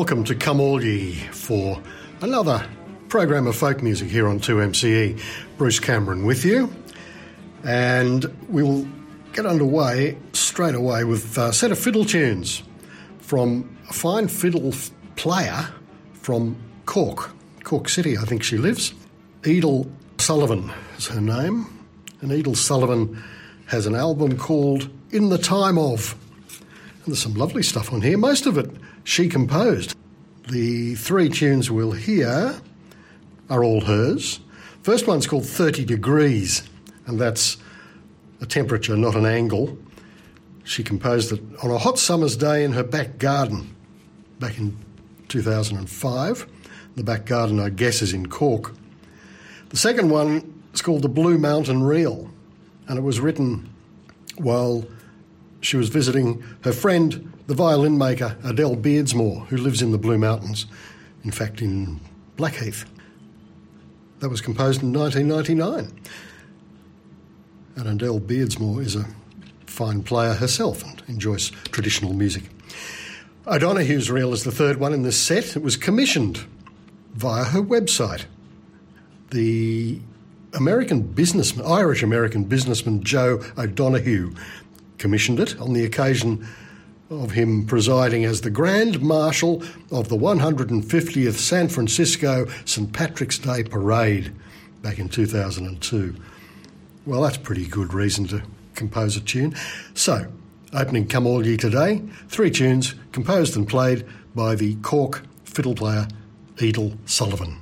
Welcome to Come All Ye for another program of folk music here on 2MCE. Bruce Cameron with you, and we'll get underway straight away with a set of fiddle tunes from a fine fiddle player from Cork City, I think she lives. Edel Sullivan is her name, and Edel Sullivan has an album called In the Time Of. And there's some lovely stuff on here, most of it she composed. The three tunes we'll hear are all hers. First one's called 30 Degrees, and that's a temperature, not an angle. She composed it on a hot summer's day in her back garden back in 2005. The back garden, I guess, is in Cork. The second one is called The Blue Mountain Reel, and it was written while she was visiting her friend, the violin maker Adele Beardsmore, who lives in the Blue Mountains, in fact in Blackheath. That was composed in 1999. And Adele Beardsmore is a fine player herself and enjoys traditional music. O'Donoghue's Reel is the third one in this set. It was commissioned via her website. The Irish-American businessman Joe O'Donoghue commissioned it on the occasion of him presiding as the Grand Marshal of the 150th San Francisco St. Patrick's Day Parade back in 2002. Well, that's pretty good reason to compose a tune. So, opening Come All Ye today, three tunes composed and played by the Cork fiddle player Edel Sullivan.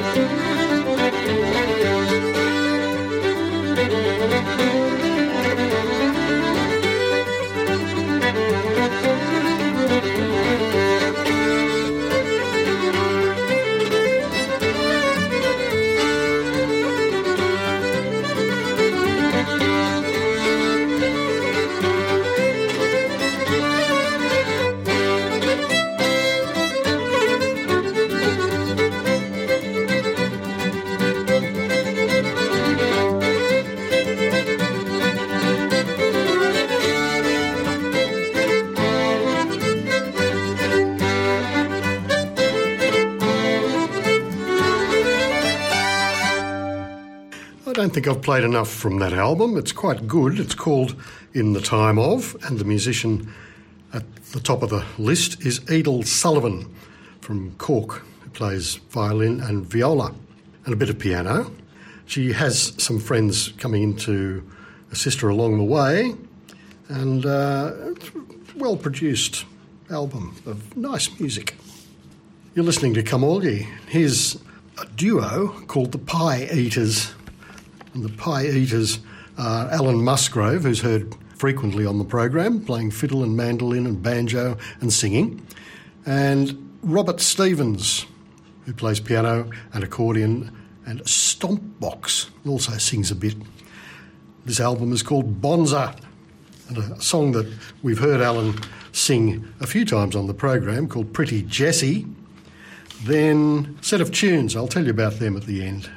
I don't think I've played enough from that album. It's quite good. It's called In the Time Of, and the musician at the top of the list is Edel Sullivan from Cork, who plays violin and viola and a bit of piano. She has some friends coming in to assist her along the way, and it's a well-produced album of nice music. You're listening to Come All Ye. Here's a duo called the Pie Eaters. And the Pie Eaters are Alan Musgrove, who's heard frequently on the program, playing fiddle and mandolin and banjo and singing, and Robert Stevens, who plays piano and accordion and stomp box, and also sings a bit. This album is called Bonza, and a song that we've heard Alan sing a few times on the program called Pretty Jessie. Then a set of tunes, I'll tell you about them at the end.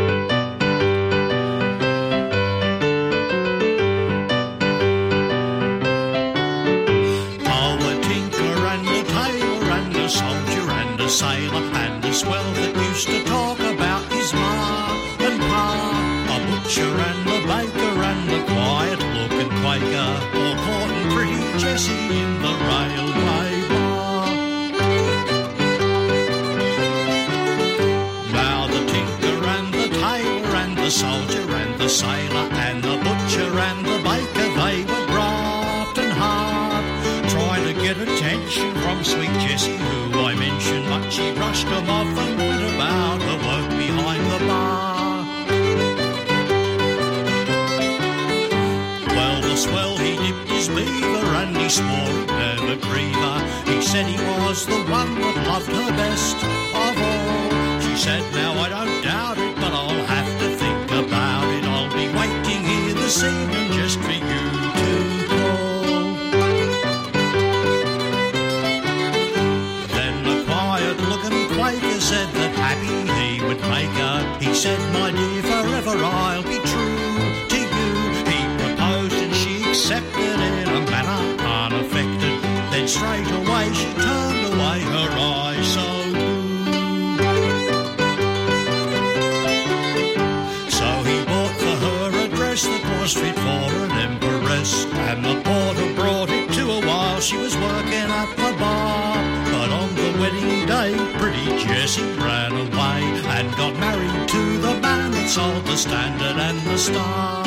Sailor and a swell that used to talk about his ma and pa, a butcher and a baker and a quiet-looking Quaker, all courting pretty Jessie in the railway bar. Now the tinker and the tailor and the soldier and the sailor and the butcher and the baker, they were grafting hard, trying to get attention from sweet Jessie, who I mentioned, but she brushed them off and went about her work behind the bar. Well, the swell, he dipped his beaver and he swore he'd never grieve her. He said he was the one that loved her best of all. She said, now I don't doubt it, but I'll have to think about it. I'll be waiting here this evening just for you to call. Quaker said that happy he would make her. He said, my dear, forever I'll be true to you. He proposed and she accepted in a manner unaffected. Then straight away she turned away, her eyes so blue. So he bought for her a dress that was fit for an empress, and the porter brought it to her while she was working at the bar. But on the wedding day, pretty Jessie ran away and got married to the man that sold the Standard and the Star.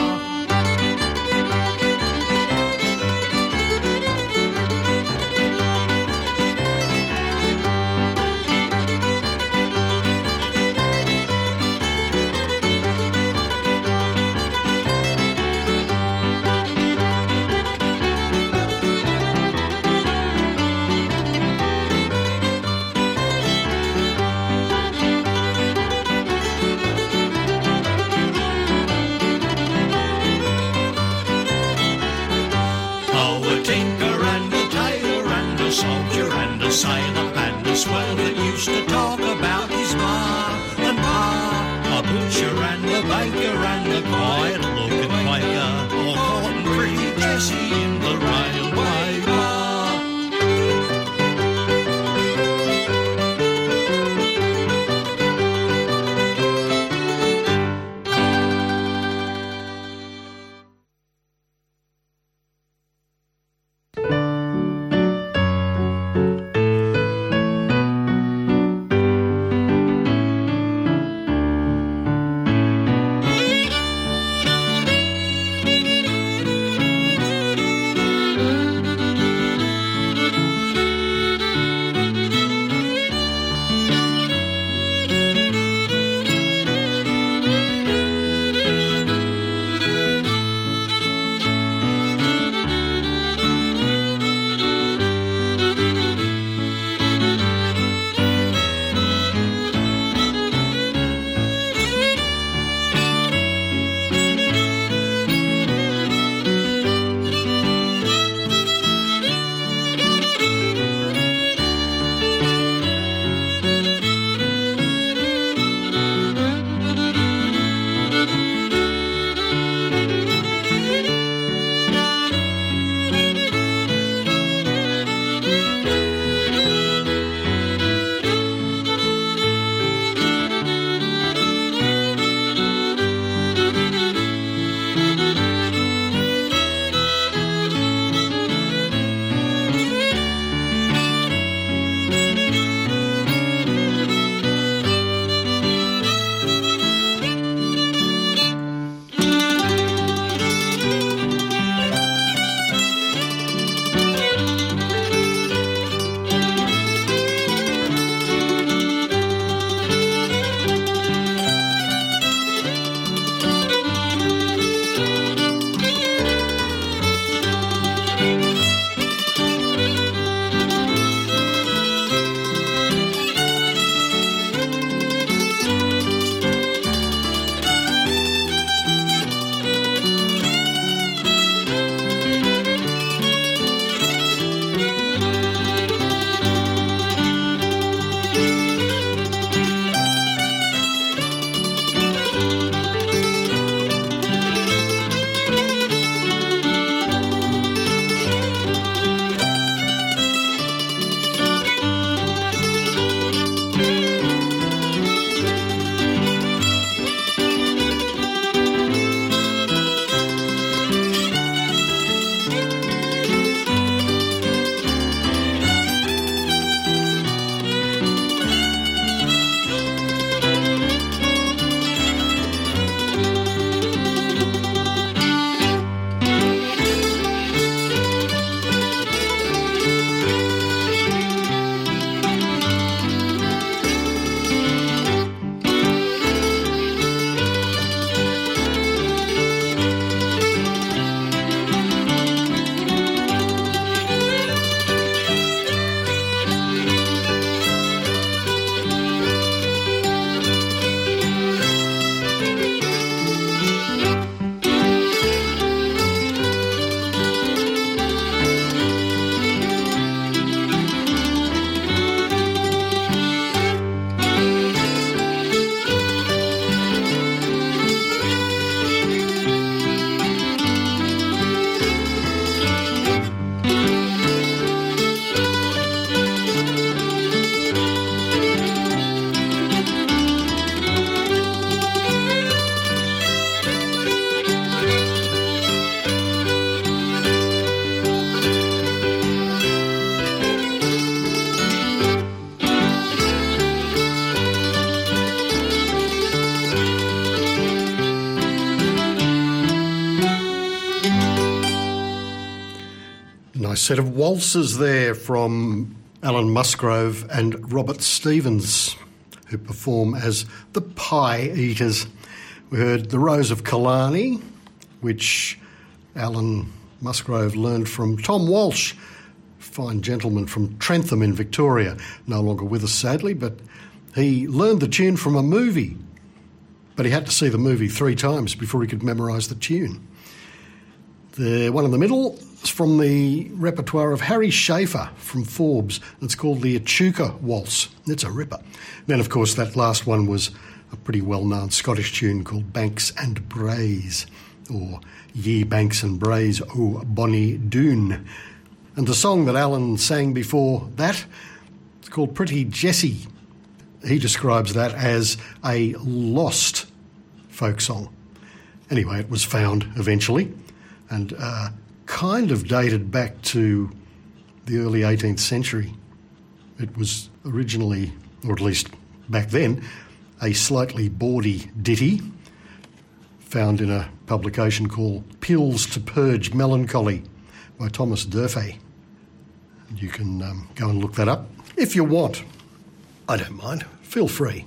set of waltzes there from Alan Musgrove and Robert Stevens, who perform as the Pie Eaters. We heard The Rose of Killarney, which Alan Musgrove learned from Tom Walsh, fine gentleman from Trentham in Victoria, no longer with us sadly, but he learned the tune from a movie, but he had to see the movie 3 times before he could memorise the tune. The one in the middle is from the repertoire of Harry Schaefer from Forbes. It's called the Echuca Waltz. It's a ripper. Then, of course, that last one was a pretty well-known Scottish tune called Banks and Braes, or Ye Banks and Braes, O Bonnie Doon. And the song that Alan sang before that, it's called Pretty Jessie. He describes that as a lost folk song. Anyway, it was found eventually and kind of dated back to the early 18th century. It was originally, or at least back then, a slightly bawdy ditty found in a publication called Pills to Purge Melancholy by Thomas Durfee. You can go and look that up if you want. I don't mind. Feel free.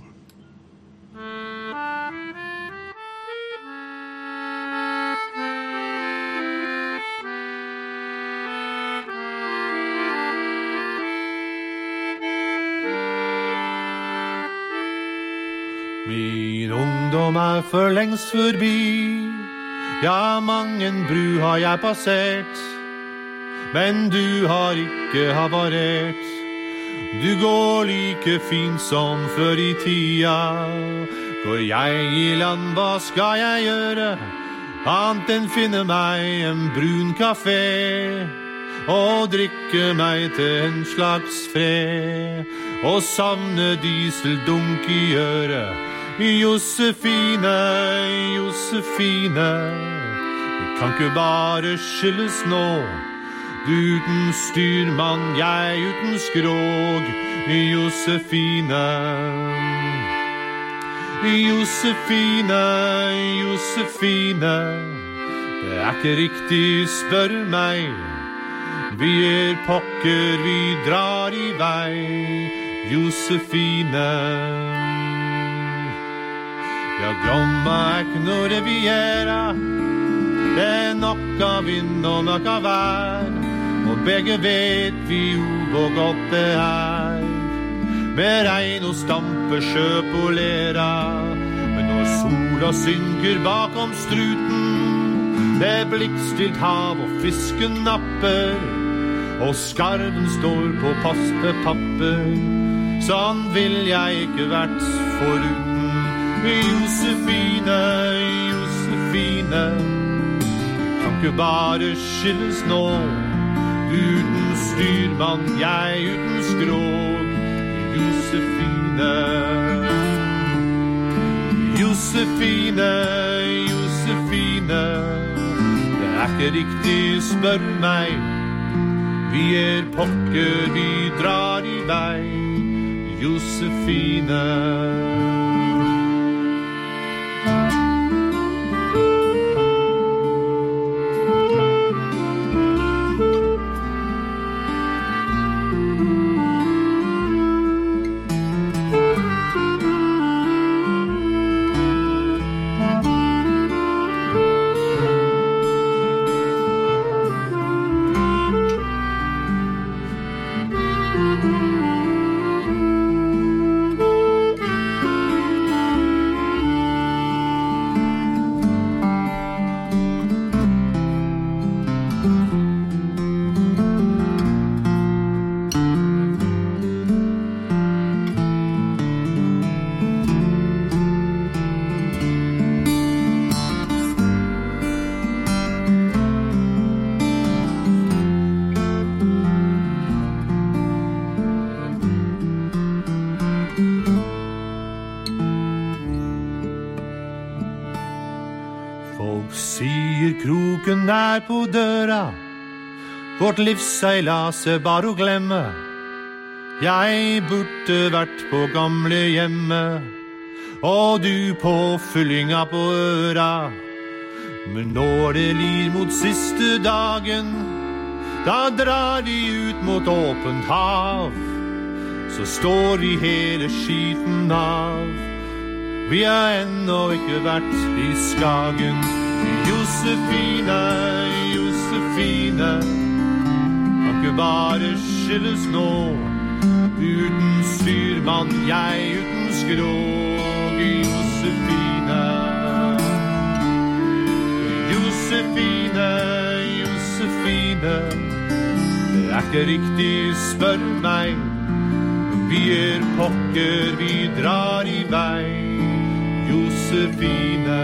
Min ungdom for lengst forbi. Ja, mangen bru har jeg passert, men du har ikke havarert. Du går like fint som før I tida. Går jeg I land, hva skal jeg gjøre? Annet enn finne meg en brun kafé og drikke meg til en slags fred og savne dieseldunk I øret. Josefine, Josefine, det kan ikke bare skyldes nå. Du uten styrmann, jeg uten skrog. Josefine, Josefine, Josefine, det ikke riktig, spør meg. Vi pokker, vi drar I vei. Josefine, ja, glomma ikke noe reviera. Det nok av vind og nok av vær, og begge vet vi jo hvor godt det med regn og stampe sjø på lera. Men når sola synker bakom struten, det blikkstilt hav og fisken napper, og skarven står på pastepapper, sånn vil jeg ikke vært foruten. Josefine, Josefine, kan ikke bare skilles nå. Du uten styrmann, jeg uten skrog. Josefine, Josefine, Josefine, det ikke riktig, spør meg. Vi pokker, vi drar I vei. Josefine. Kroken på døra, vårt livsseilas bare å glemme. Jeg burde vært på gamle hjemme, og du på fyllinga på øra. Men når det lir mot siste dagen, Da drar de ut mot åpent hav, så står de hele skiten av. Vi har ennå ikke vært i Skagen. Josefine, Josefine, kan ikke bare skilles nå. Uten styrmann, jeg uten skrog. Josefine, Josefine, Josefine, det er ikke riktig, spør meg. Vi pokker, vi drar i vei. Josefine.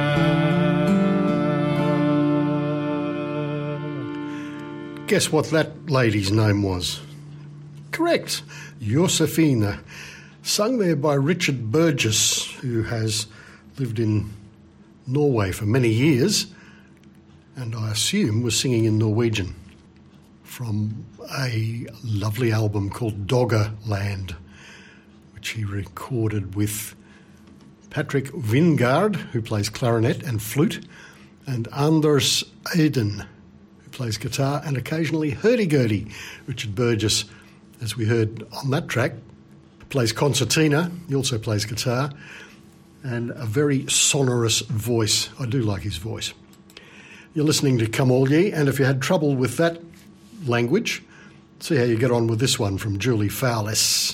Guess what that lady's name was? Correct, Josefina. Sung there by Richard Burgess, who has lived in Norway for many years, and I assume was singing in Norwegian from a lovely album called Doggerland, which he recorded with Patrick Vingard, who plays clarinet and flute, and Anders Eden, who plays guitar and occasionally hurdy-gurdy. Richard Burgess, as we heard on that track, plays concertina. He also plays guitar, and a very sonorous voice. I do like his voice. You're listening to Come All Ye, and if you had trouble with that language, see how you get on with this one from Julie Fowlis.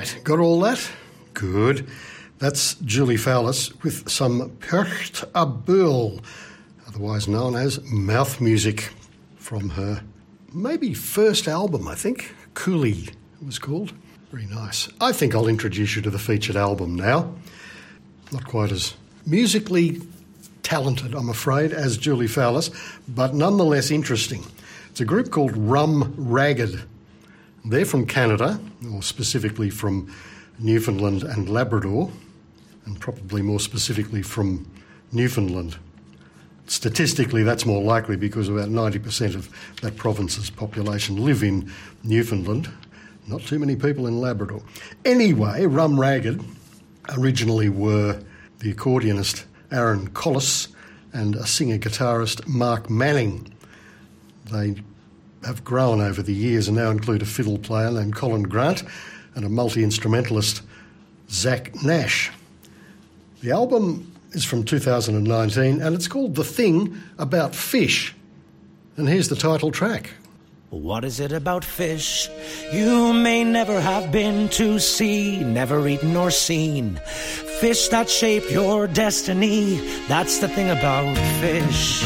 Right, got all that? Good. That's Julie Fowlis with some Percht a Bull, otherwise known as mouth music, from her maybe first album, I think. Coolie it was called. Very nice. I think I'll introduce you to the featured album now. Not quite as musically talented, I'm afraid, as Julie Fowlis, but nonetheless interesting. It's a group called Rum Ragged. They're from Canada, or specifically from Newfoundland and Labrador, and probably more specifically from Newfoundland. Statistically, that's more likely because about 90% of that province's population live in Newfoundland. Not too many people in Labrador. Anyway, Rum Ragged originally were the accordionist Aaron Collis and a singer-guitarist Mark Manning. They have grown over the years and now include a fiddle player named Colin Grant and a multi-instrumentalist, Zach Nash. The album is from 2019 and it's called The Thing About Fish. And here's the title track. What is it about fish you may never have been to see, never eaten or seen? Fish that shape your destiny, that's the thing about fish.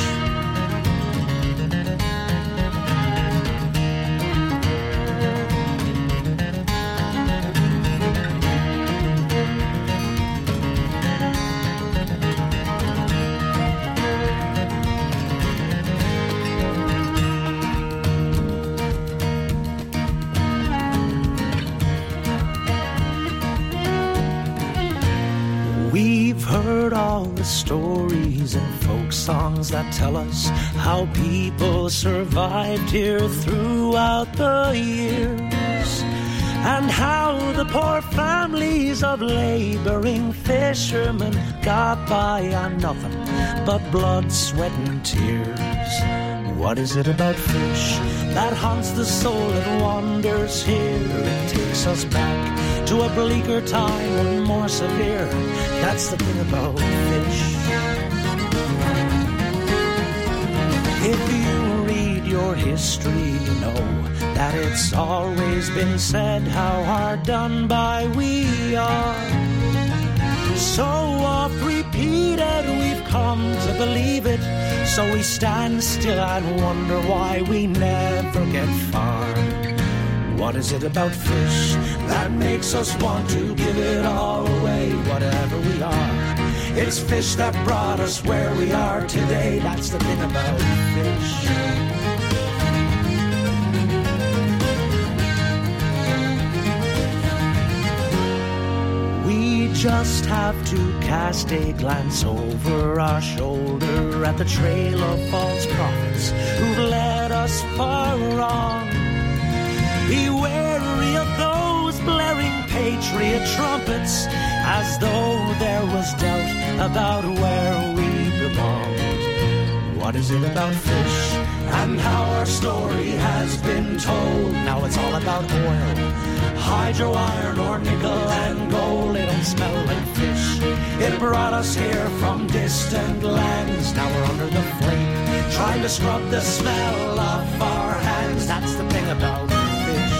Stories and folk songs that tell us how people survived here throughout the years, and how the poor families of laboring fishermen got by on nothing but blood, sweat and tears. What is it about fish that haunts the soul and wanders here? It takes us back to a bleaker time and more severe. That's the thing about fish. If you read your history, you know that it's always been said how hard done by we are. So oft repeated, we've come to believe it. So we stand still and wonder why we never get far. What is it about fish that makes us want to give it all away, whatever we are? It's fish that brought us where we are today. That's the thing about fish. We just have to cast a glance over our shoulder at the trail of false prophets who've led us far wrong. Be wary of those blaring patriot trumpets, as though there was doubt about where we belonged. What is it about fish and how our story has been told? Now it's all about oil, hydro iron or nickel and gold. It don't smell like fish. It brought us here from distant lands. Now we're under the flame, trying to scrub the smell off our hands. That's the thing about fish.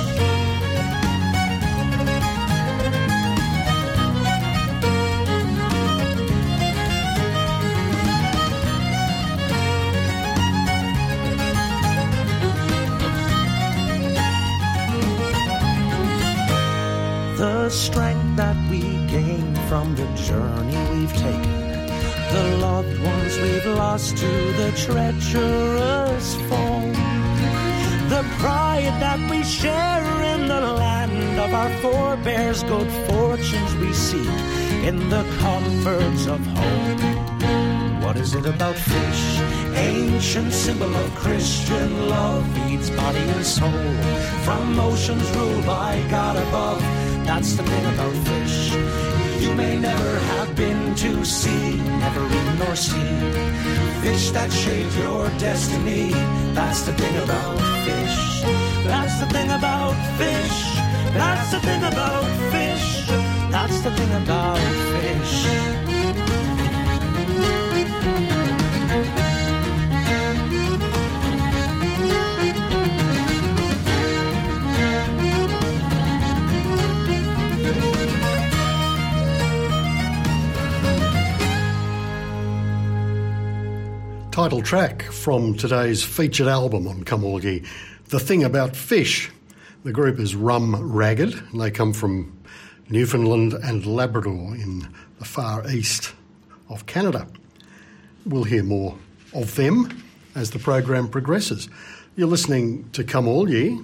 The strength that we gain from the journey we've taken, the loved ones we've lost to the treacherous foe, the pride that we share in the land of our forebears, good fortunes we seek in the comforts of home. What is it about fish? Ancient symbol of Christian love, feeds body and soul from oceans ruled by God above. That's the thing about fish you may never have been to see, never eaten or seen. Fish that shape your destiny. That's the thing about fish. That's the thing about fish. That's the thing about fish. That's the thing about fish. title track from today's featured album on Come All Ye, The Thing About Fish. The group is Rum Ragged, and they come from Newfoundland and Labrador in the far east of Canada. We'll hear more of them as the program progresses. You're listening to Come All Ye.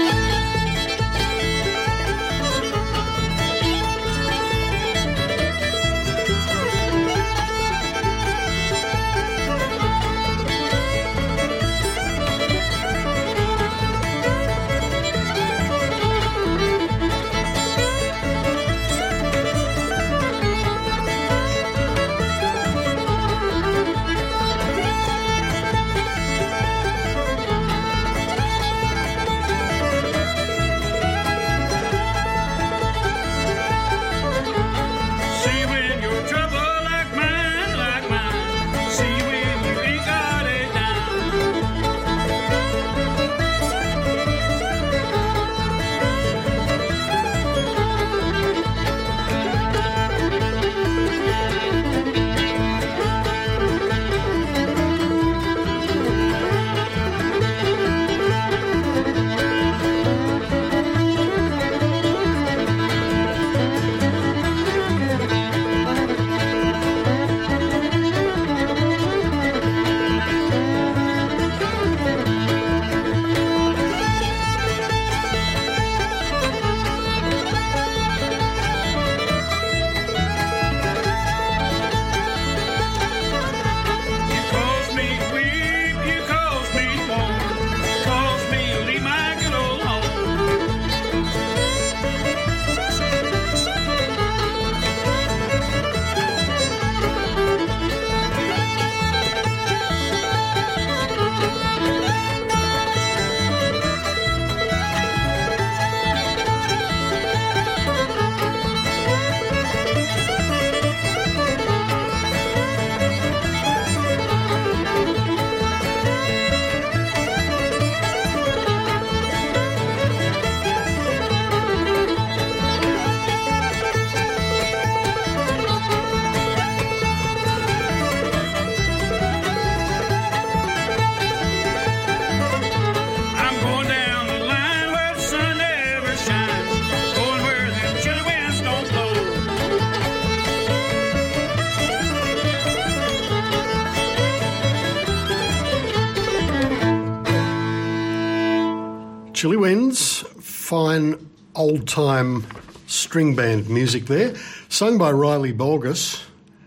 Chilly Winds, fine old-time string band music there, sung by Riley Bolgus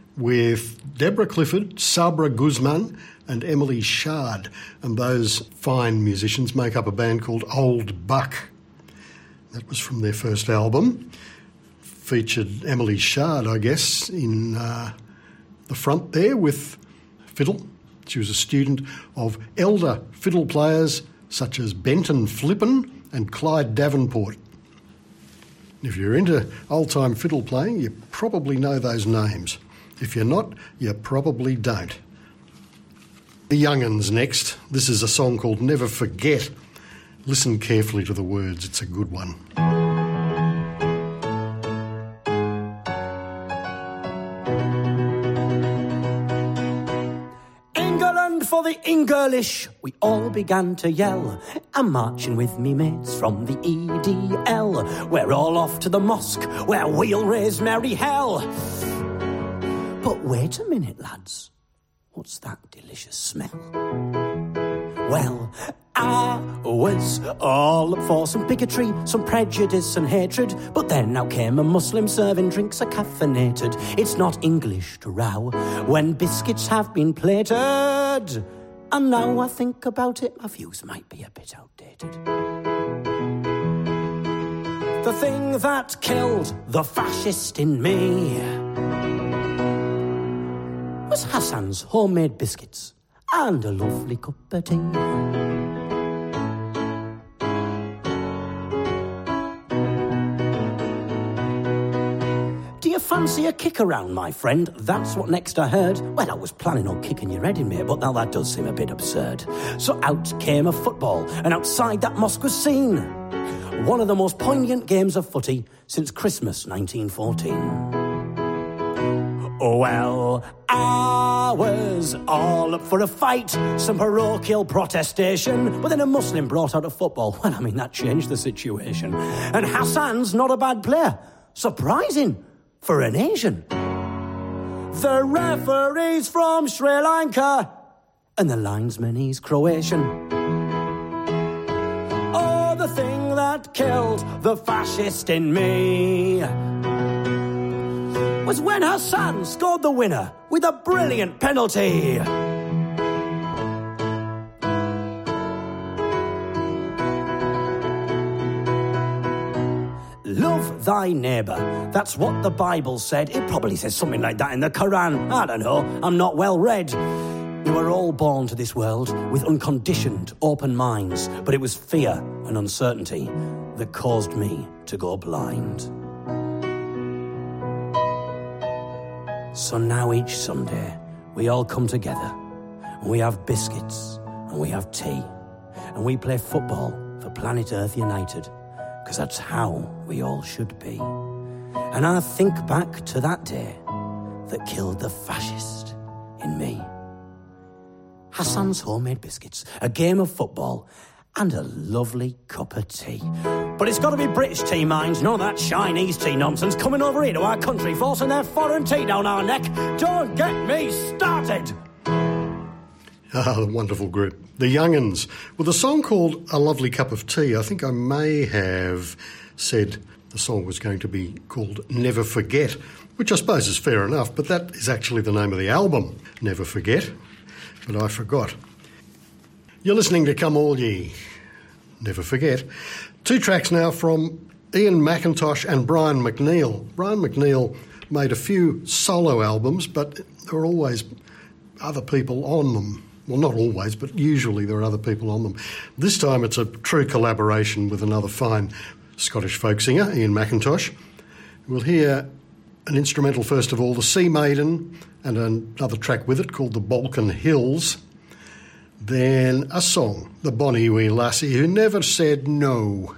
with Deborah Clifford, Sabra Guzman and Emily Shard. And those fine musicians make up a band called Old Buck. That was from their first album. Featured Emily Shard, I guess, in the front there with fiddle. She was a student of elder fiddle players such as Benton Flippen and Clyde Davenport. If you're into old-time fiddle playing, you probably know those names. If you're not, you probably don't. The Young'uns next. This is a song called Never Forget. Listen carefully to the words, it's a good one. For the English, we all began to yell. I'm marching with me mates from the EDL. We're all off to the mosque, where we'll raise merry hell. But wait a minute, lads. What's that delicious smell? Well, I was all up for some bigotry, some prejudice and hatred. But then now came a Muslim serving drinks are caffeinated. It's not English to row when biscuits have been plated. And now I think about it, my views might be a bit outdated. The thing that killed the fascist in me was Hassan's homemade biscuits and a lovely cup of tea. Do you fancy a kick around, my friend? That's what next I heard. Well, I was planning on kicking your head in, mate, but now that does seem a bit absurd. So out came a football, and outside that mosque was seen one of the most poignant games of footy since Christmas 1914. Well, I was all up for a fight, some parochial protestation, but then a Muslim brought out a football. Well, I mean, that changed the situation. And Hassan's not a bad player. Surprising for an Asian. The referee's from Sri Lanka, and the linesman, he's Croatian. Oh, the thing that killed the fascist in me was when Hassan scored the winner with a brilliant penalty. Love thy neighbour. That's what the Bible said. It probably says something like that in the Quran. I don't know. I'm not well read. We were all born to this world with unconditioned, open minds, but it was fear and uncertainty that caused me to go blind. So now each Sunday, we all come together, and we have biscuits, and we have tea, and we play football for Planet Earth United, because that's how we all should be. And I think back to that day that killed the fascist in me. Hassan's homemade biscuits, a game of football, and a lovely cup of tea. But it's got to be British tea, mind, none of that Chinese tea nonsense coming over here to our country, forcing their foreign tea down our neck. Don't get me started! Ah, the wonderful group. The Young'uns, with a song called A Lovely Cup of Tea. I think I may have said the song was going to be called Never Forget, which I suppose is fair enough, but that is actually the name of the album, Never Forget, but I forgot. You're listening to Come All Ye, Never Forget. 2 tracks now from Ian McIntosh and Brian McNeil. Brian McNeil made a few solo albums, but there were always other people on them. Well, not always, but usually there are other people on them. This time it's a true collaboration with another fine Scottish folk singer, Ian McIntosh. We'll hear an instrumental first of all, The Sea Maiden, and another track with it called The Balkan Hills. Then a song, The Bonnie Wee Lassie Who Never Said No.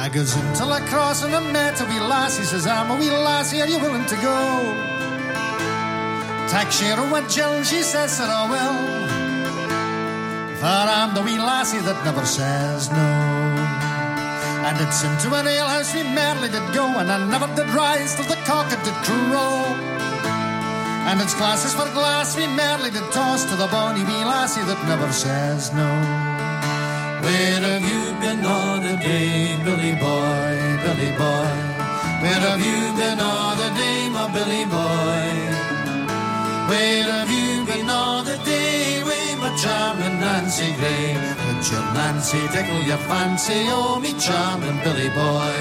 I goes into La Crosse and I met a wee lassie. Says, I'm a wee lassie, are you willing to go? Tak share with Jill, she says that I will. For I'm the wee lassie that never says no. And it's into an alehouse we merrily did go, and I never did rise till the cock it did crow. And it's glasses for glass we merrily did toss to the bonny wee lassie that never says no. Where have you been all the day, Billy boy, Billy boy? Where have you been all the day, my Billy boy? Where have you been all the day with my charming Nancy Gray? Would your Nancy tickle your fancy, oh me charming Billy boy?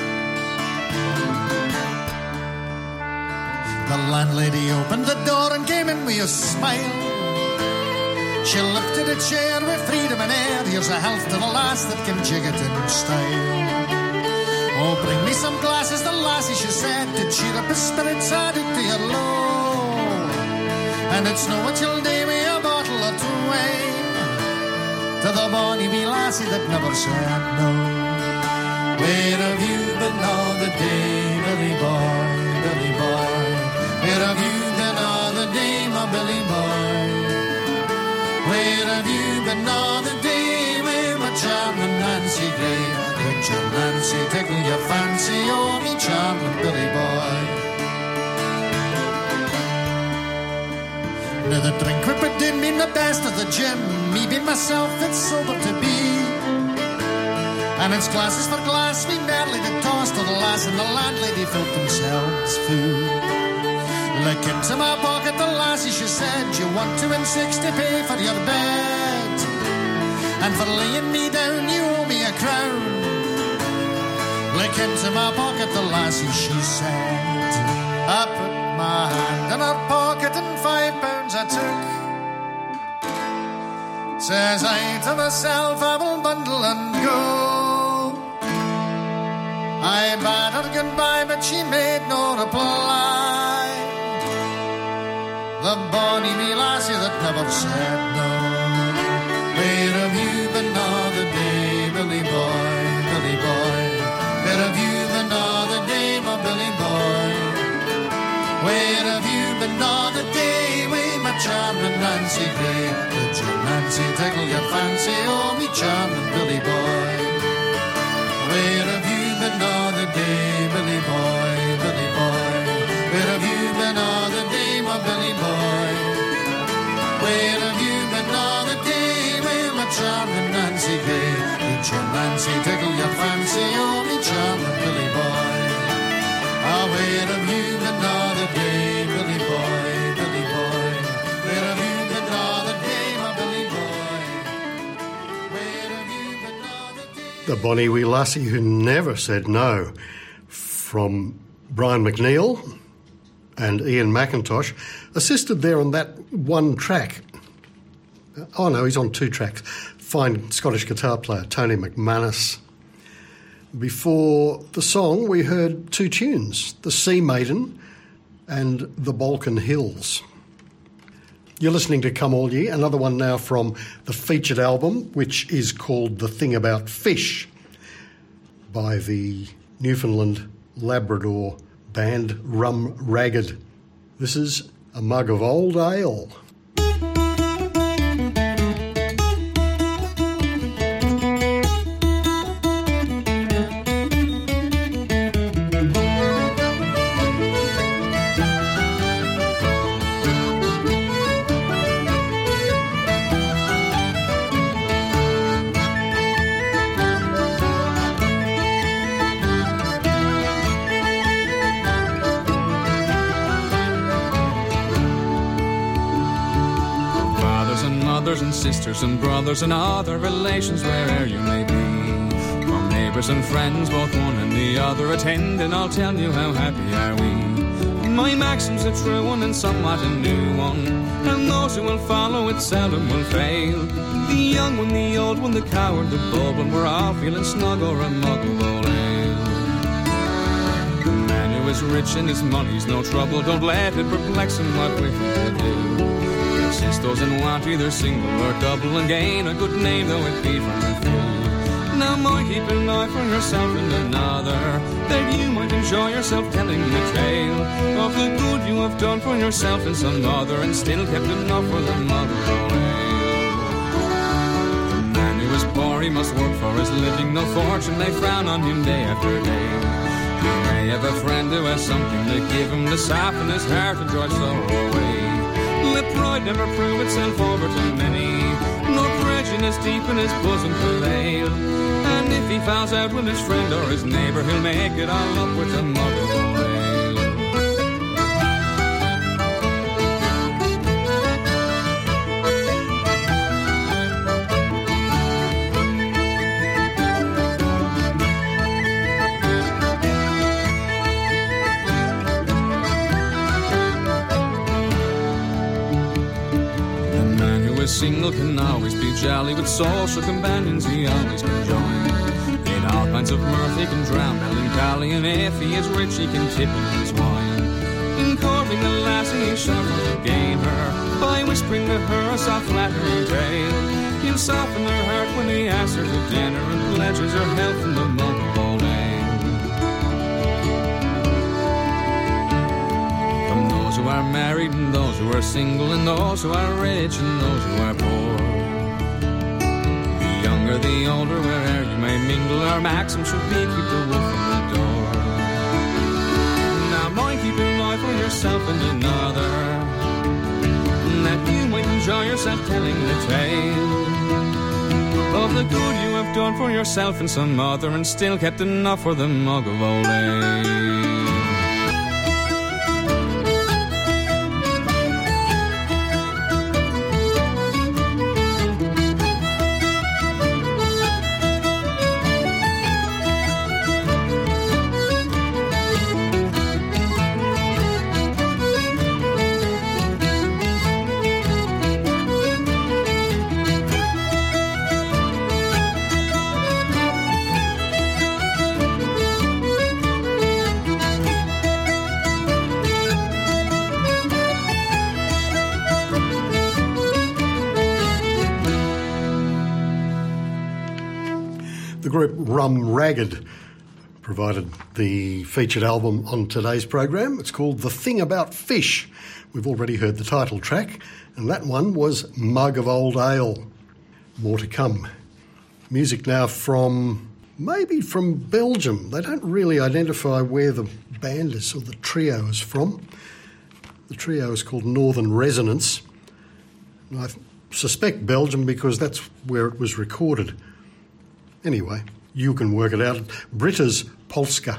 The landlady opened the door and came in with a smile. She lifted a chair with freedom and air. Here's a health to the lass that can jig it in style. Oh, bring me some glasses, the lassie, she said, to cheer up his spirits, added to your low. And it's no what you'll do with a bottle of wine to the bonny wee lassie that never said no. Where have you been all the day, Billy boy, Billy boy? Where have you been all the day, my Billy boy? Where have you been all the day with my charming Nancy Gray? Would your Nancy tickle your fancy, oh me charming Billy boy? Now the drink whip it did mean the best of the gin. Me being myself, it's sober to be. And it's glasses for glass, we merrily did toss to the lass, and the landlady filled themselves food. Look into my pocket, the lassie, she said, you want £2.60 to pay for your bed, and for laying me down you owe me a crown. Look into my pocket, the lassie, she said. I put my hand in her pocket and £5 I took. Says I to myself, I will bundle and go. I bade her goodbye, but she made no reply. The bonny wee lassie that never said no. Where have you been all the day, Billy boy, Billy boy? Where have you been all the day, my Billy boy? Where have you been all the day with my charming Nancy Gray? Would your Nancy tickle your fancy, oh me charming Billy boy? Where have you been all the day, Billy boy, Billy boy? Where have you been all the day, my Billy boy? Where have you been all the day with my charming Nancy Gray? Would your Nancy tickle your fancy, oh me charming Billy boy? Ah, where have you been all the day, Billy boy, Billy boy? Where have you been all the day, my Billy boy? Where have you been all the day? The bonny wee lassie who never said no, from Brian McNeil and Ian McIntosh, assisted there on that one track. Oh no, he's on two tracks. Fine Scottish guitar player, Tony McManus. Before the song, we heard two tunes, The Sea Maiden and The Balkan Hills. You're listening to Come All Ye, another one now from the featured album, which is called The Thing About Fish, by the Newfoundland Labrador band Rum Ragged. This is A Mug of Old Ale. And sisters and brothers and other relations where'er you may be, from neighbours and friends both one and the other attend, and I'll tell you how happy are we. My maxim's a true one and somewhat a new one, and those who will follow it seldom will fail. The young one, the old one, the coward, the bold one, we're all feeling snug or a mug of old ale. The man who is rich and his money's no trouble, don't let it perplex him what we think to do. Those and want either single or double, and gain a good name though it be from a few. Now Now might keep an eye for yourself and another, that you might enjoy yourself telling the tale of the good you have done for yourself and some other, and still kept enough for the mother of ale. The man who is poor, he must work for his living, no fortune may frown on him day after day. He may have a friend who has something to give him to soften his heart and drive sorrow away. Let pride never prove itself over to many, nor prejudice deep in his bosom prevail. And if he falls out with his friend or his neighbour, he'll make it all up with a mug of old ale. Single can always be jolly, with social companions he always can join. In all kinds of mirth he can drown melancholy, and if he is rich he can tip in his wine. In courting the lassie he shall not gain her, by whispering to her a soft flattering tale. He'll soften her heart when he asks her to dinner, and pledges her health in the mug of old ale. Who are married and those who are single, and those who are rich and those who are poor, the younger the older, where'er you may mingle, our maxim should be keep the wolf from the door. Now mind keep in mind for yourself and another, that you might enjoy yourself telling the tale of the good you have done for yourself and some other, and still kept enough for the mug of old ale. Group Rum Ragged provided the featured album on today's program. It's called The Thing About Fish. We've already heard the title track, and that one was Mug of Old Ale. More to come. Music now from Belgium. They don't really identify where the band is or the trio is from. The trio is called Northern Resonance. I suspect Belgium because that's where it was recorded. Anyway, you can work it out. Brita's Polska.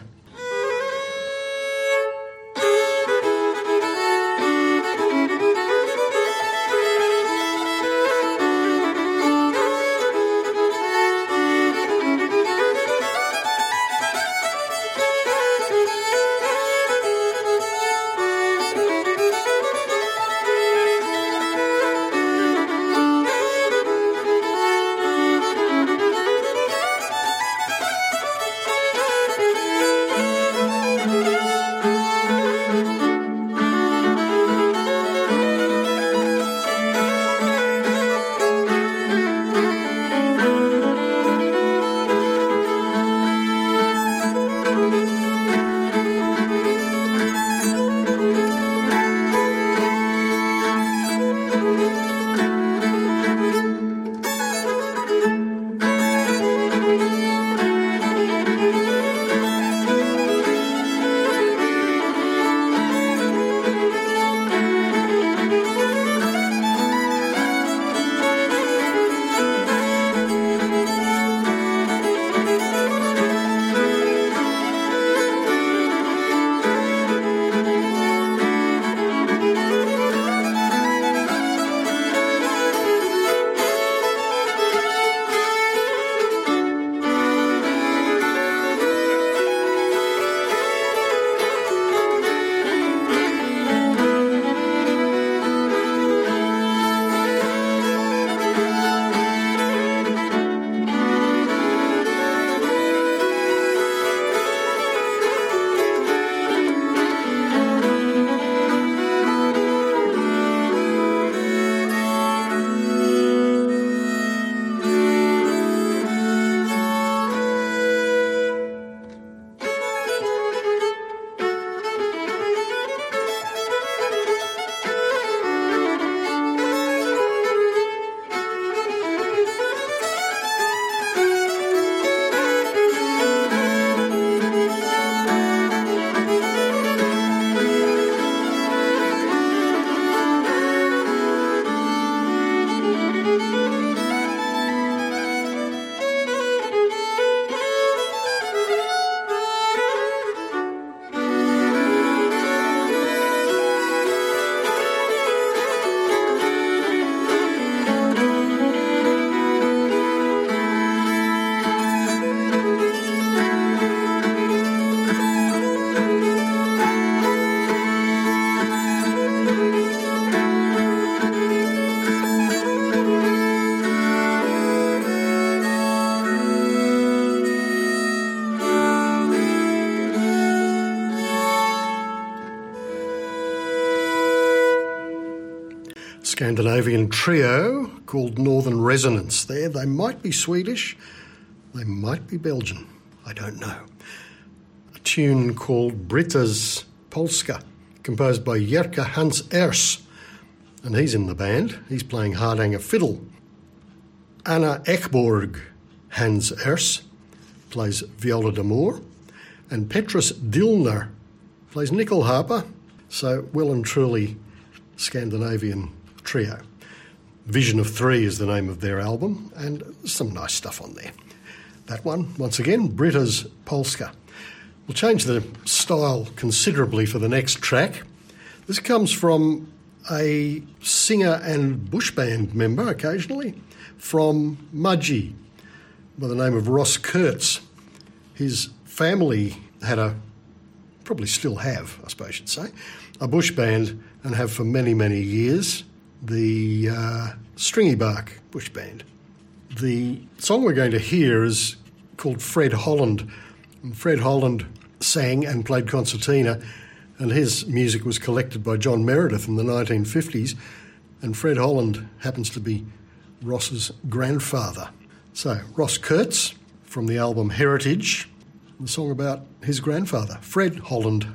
Scandinavian trio called Northern Resonance there. They might be Swedish, they might be Belgian, I don't know. A tune called Britta's Polska, composed by Jerka Hans Ers, and he's in the band. He's playing Hardanger fiddle. Anna Ekborg Hans Ers plays viola d'amore, and Petrus Dillner plays nyckelharpa, so well and truly Scandinavian trio. Vision of Three is the name of their album, and some nice stuff on there. That one, once again, Britta's Polska. We'll change the style considerably for the next track. This comes from a singer and bush band member occasionally from Mudgee by the name of Ross Kurtz. His family had probably still have, I suppose you'd say, a bush band, and have for many, many years, the Stringy Bark Bush Band. The song we're going to hear is called Fred Holland. And Fred Holland sang and played concertina, and his music was collected by John Meredith in the 1950s, and Fred Holland happens to be Ross's grandfather. So, Ross Kurtz from the album Heritage, the song about his grandfather, Fred Holland.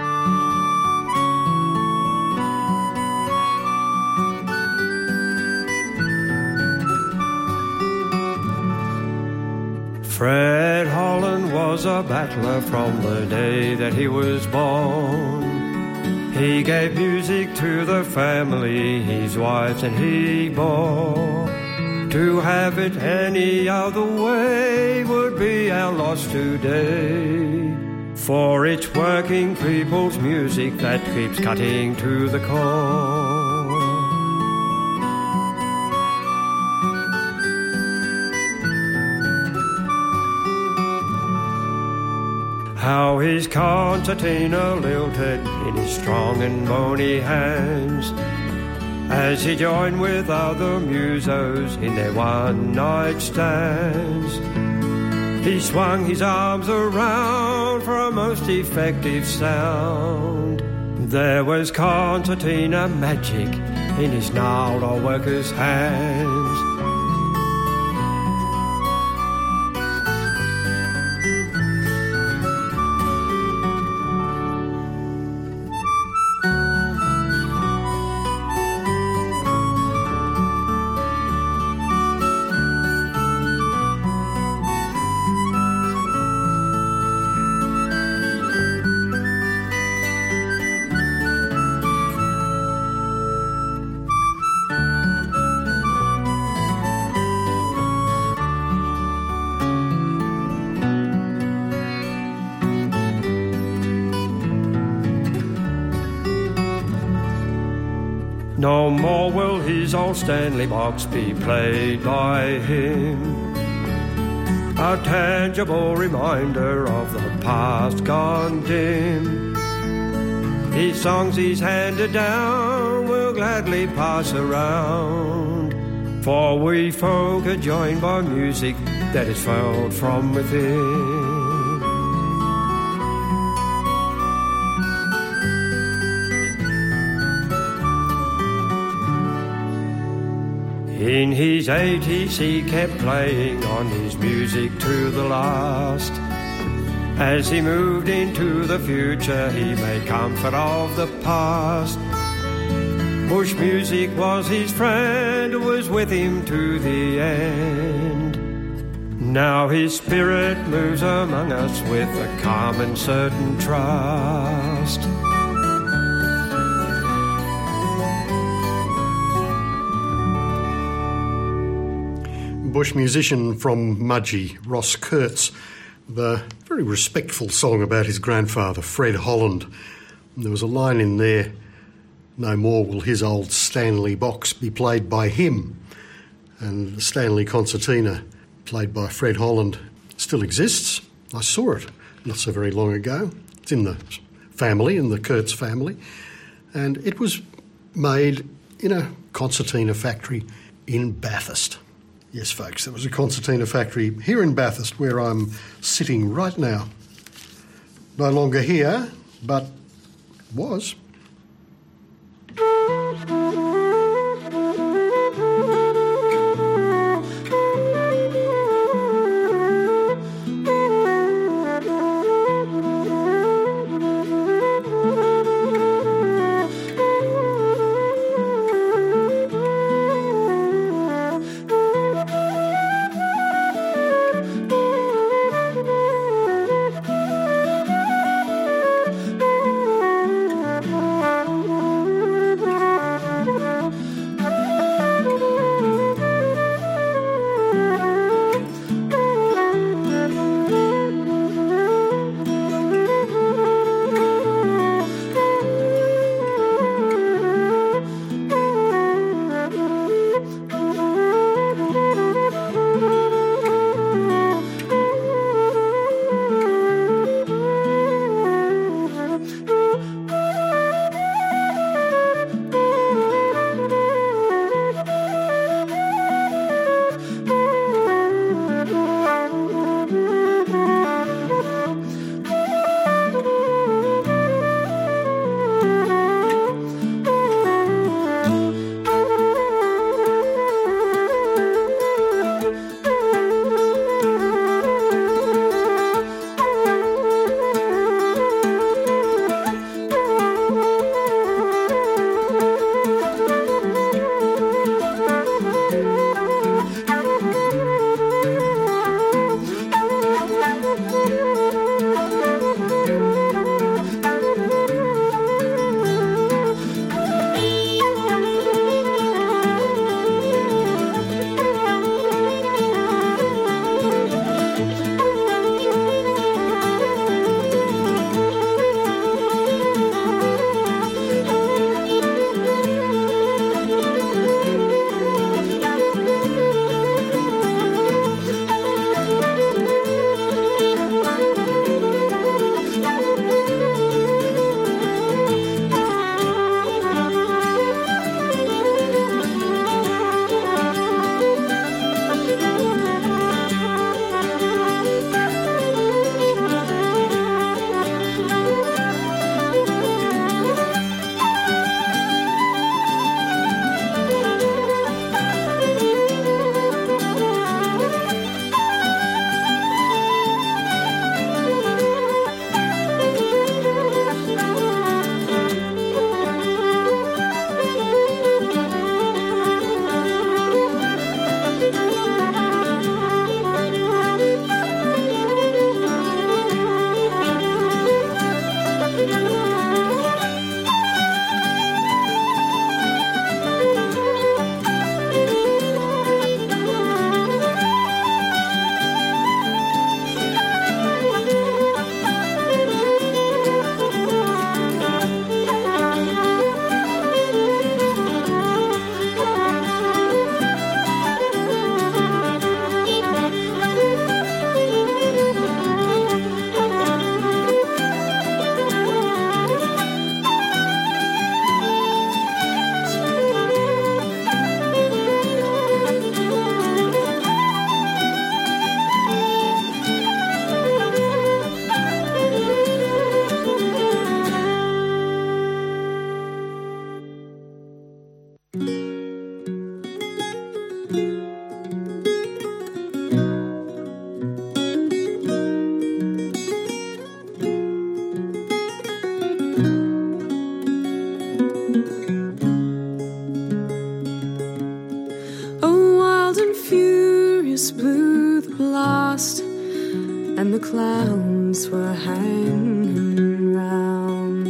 Fred Holland was a battler from the day that he was born. He gave music to the family his wives and he bore. To have it any other way would be our loss today. For it's working people's music that keeps cutting to the core. How his concertina lilted in his strong and bony hands as he joined with other musos in their one-night stands. He swung his arms around for a most effective sound. There was concertina magic in his gnarled old worker's hands. No more will his old Stanley box be played by him, a tangible reminder of the past gone dim. His songs he's handed down will gladly pass around, for we folk are joined by music that is felt from within. In his 80s he kept playing on his music to the last. As he moved into the future he made comfort of the past. Bush music was his friend, was with him to the end. Now his spirit moves among us with a calm and certain trust. Bush musician from Mudgee, Ross Kurtz, the very respectful song about his grandfather, Fred Holland. And there was a line in there, no more will his old Stanley box be played by him. And the Stanley concertina, played by Fred Holland, still exists. I saw it not so very long ago. It's in the family, in the Kurtz family. And it was made in a concertina factory in Bathurst. Yes, folks, there was a concertina factory here in Bathurst where I'm sitting right now. No longer here, but was. and the clowns were hanging round.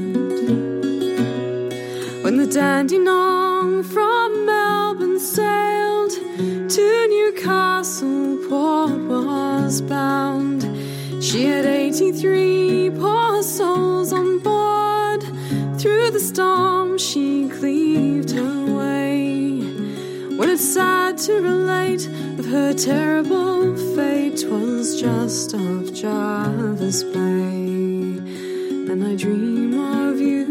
When the Dandenong from Melbourne sailed to Newcastle, port was bound. She had 83 poor souls on board. Through the storm she cleaved her way. When it's sad to relate of her terrible fate, 'twas just off Jervis Bay. And I dream of you,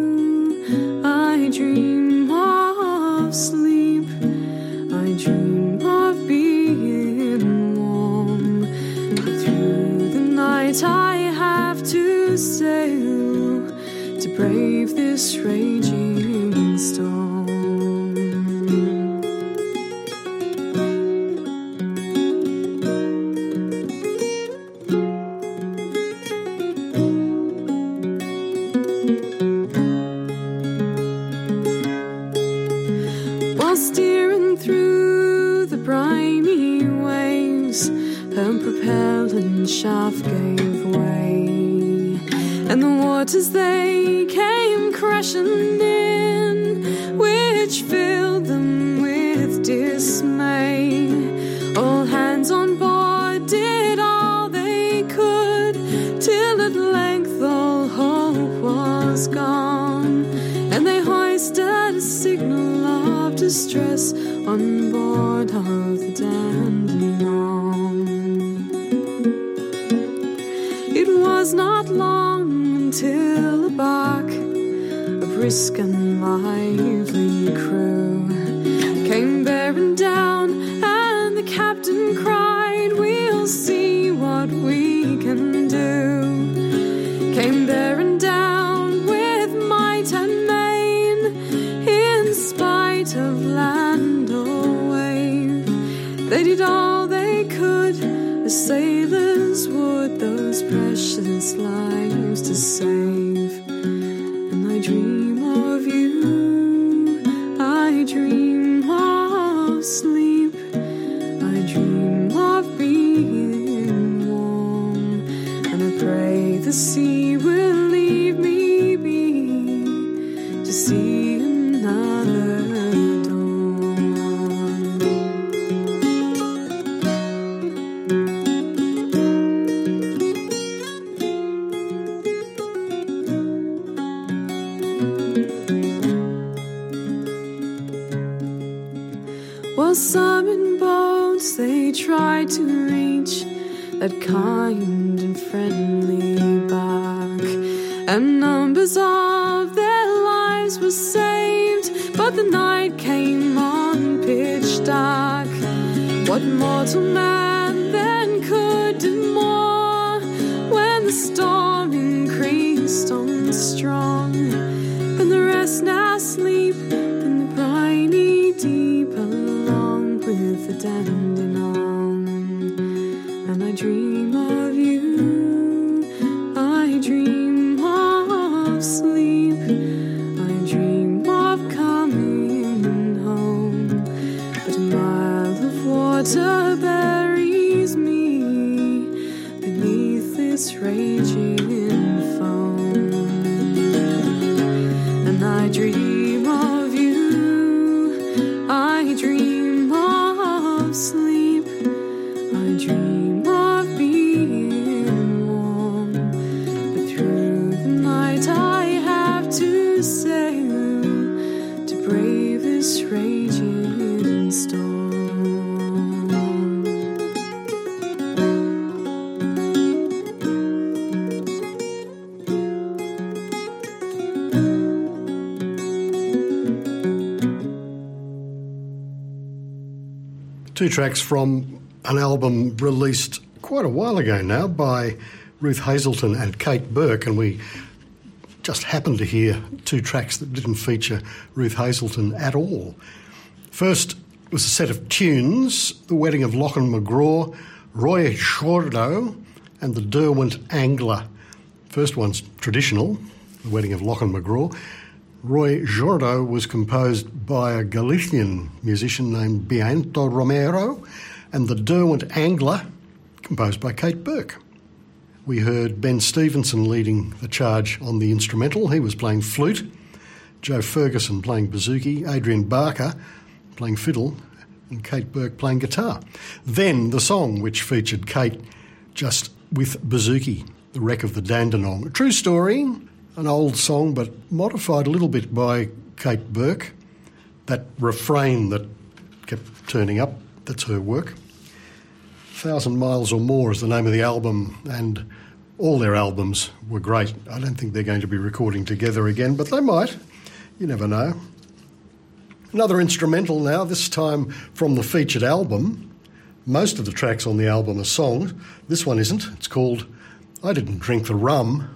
I dream of sleep, I dream of being warm. But through the night I have to sail to brave this raging storm. While steering through the briny waves, her propellant shaft gave way, and the waters they came crashing in, which filled them with dismay. All hands on board did all they could, till at length all hope was gone, and they hoisted a signal of distress on board of the Dandenong. It was not long until a bark, a brisk and lively crew, came bearing down, and the captain cried, "We'll see what we can do." Came bearing down with might and main, in spite of land or wave. They did all they could, as sailors would, those precious lives to save. And I dream of you, I dream of sleep, I dream of being warm, and I pray the sea will leave me be to see another dawn. While some in boats they tried to reach that kind and friendly bark, and numbers of their lives were saved, but the night came on pitch dark. What mortal man then could do more, when the storm increased on strong, and the rest now sleep in the briny deep, along with the Dandenong. And I dream of you, I dream of sleep, I dream of coming home, but a mile of water buries me beneath this raging foam. And I dream of you, I dream of sleep, I dream of being warm, but through the night I have to sail to brave this raging storm. Two tracks from an album released quite a while ago now by Ruth Hazelton and Kate Burke, and we just happened to hear two tracks that didn't feature Ruth Hazelton at all. First was a set of tunes, The Wedding of Lochan McGraw, Roy Shordo and the Derwent Angler. First one's traditional, The Wedding of Lochan McGraw. Roy Jordo was composed by a Galician musician named Bianto Romero, and the Derwent Angler composed by Kate Burke. We heard Ben Stevenson leading the charge on the instrumental. He was playing flute, Joe Ferguson playing bouzouki, Adrian Barker playing fiddle, and Kate Burke playing guitar. Then the song, which featured Kate just with bouzouki, The Wreck of the Dandenong. A true story, an old song, but modified a little bit by Kate Burke. That refrain that kept turning up, that's her work. 1,000 Miles or More is the name of the album, and all their albums were great. I don't think they're going to be recording together again, but they might. You never know. Another instrumental now, this time from the featured album. Most of the tracks on the album are songs. This one isn't. It's called I Didn't Drink the Rum.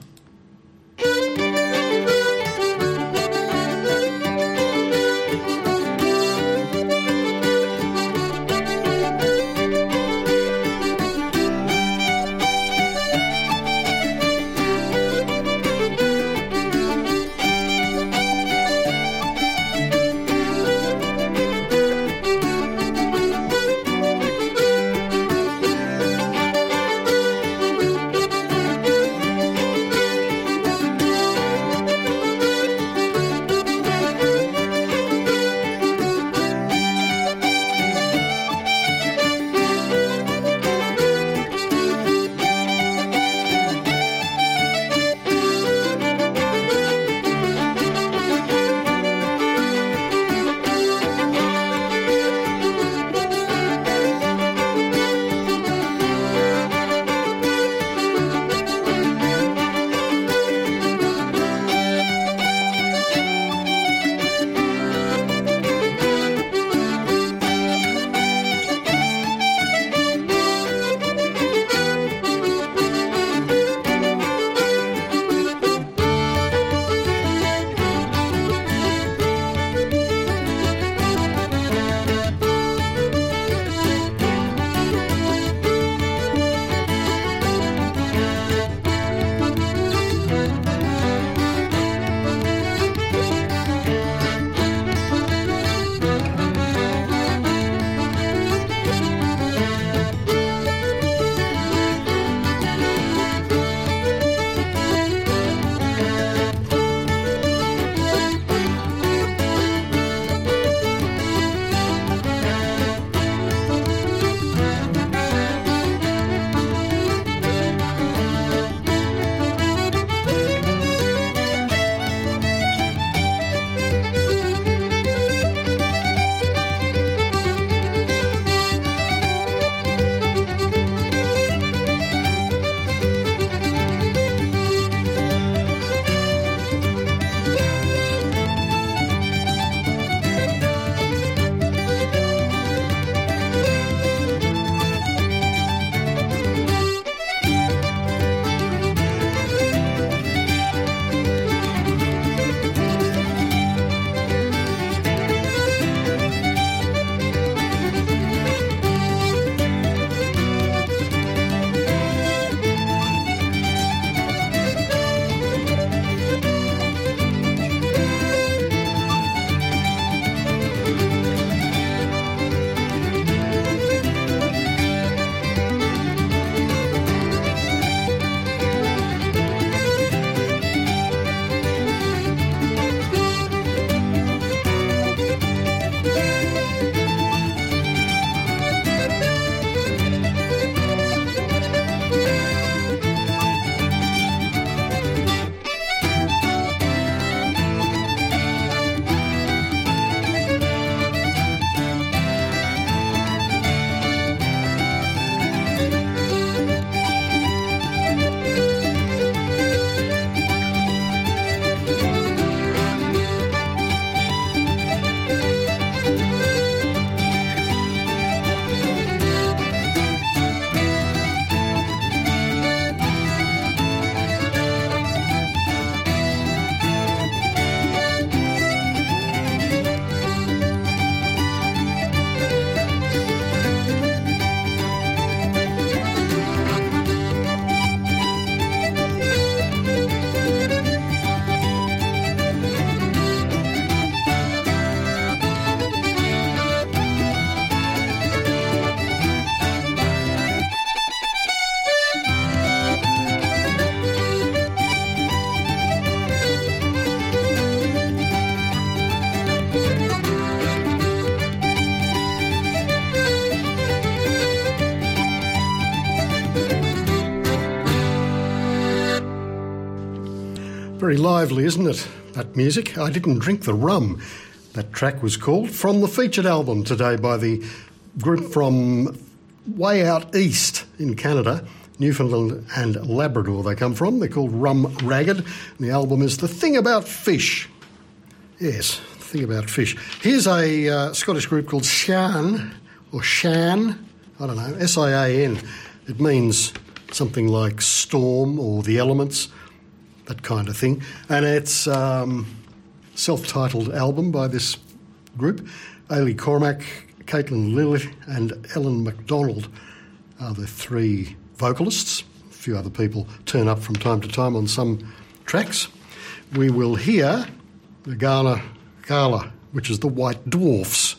Very lively, isn't it, that music? I Didn't Drink the Rum, that track was called, from the featured album today by the group from way out east in Canada, Newfoundland and Labrador they come from. They're called Rum Ragged, and the album is The Thing About Fish. Yes, The Thing About Fish. Here's a Scottish group called Shan, or Shan, I don't know, S-I-A-N. It means something like storm or the elements, that kind of thing. And it's self-titled album by this group. Ailey Cormack, Caitlin Lilly and Ellen MacDonald are the three vocalists. A few other people turn up from time to time on some tracks. We will hear the Gala, which is the White Dwarfs.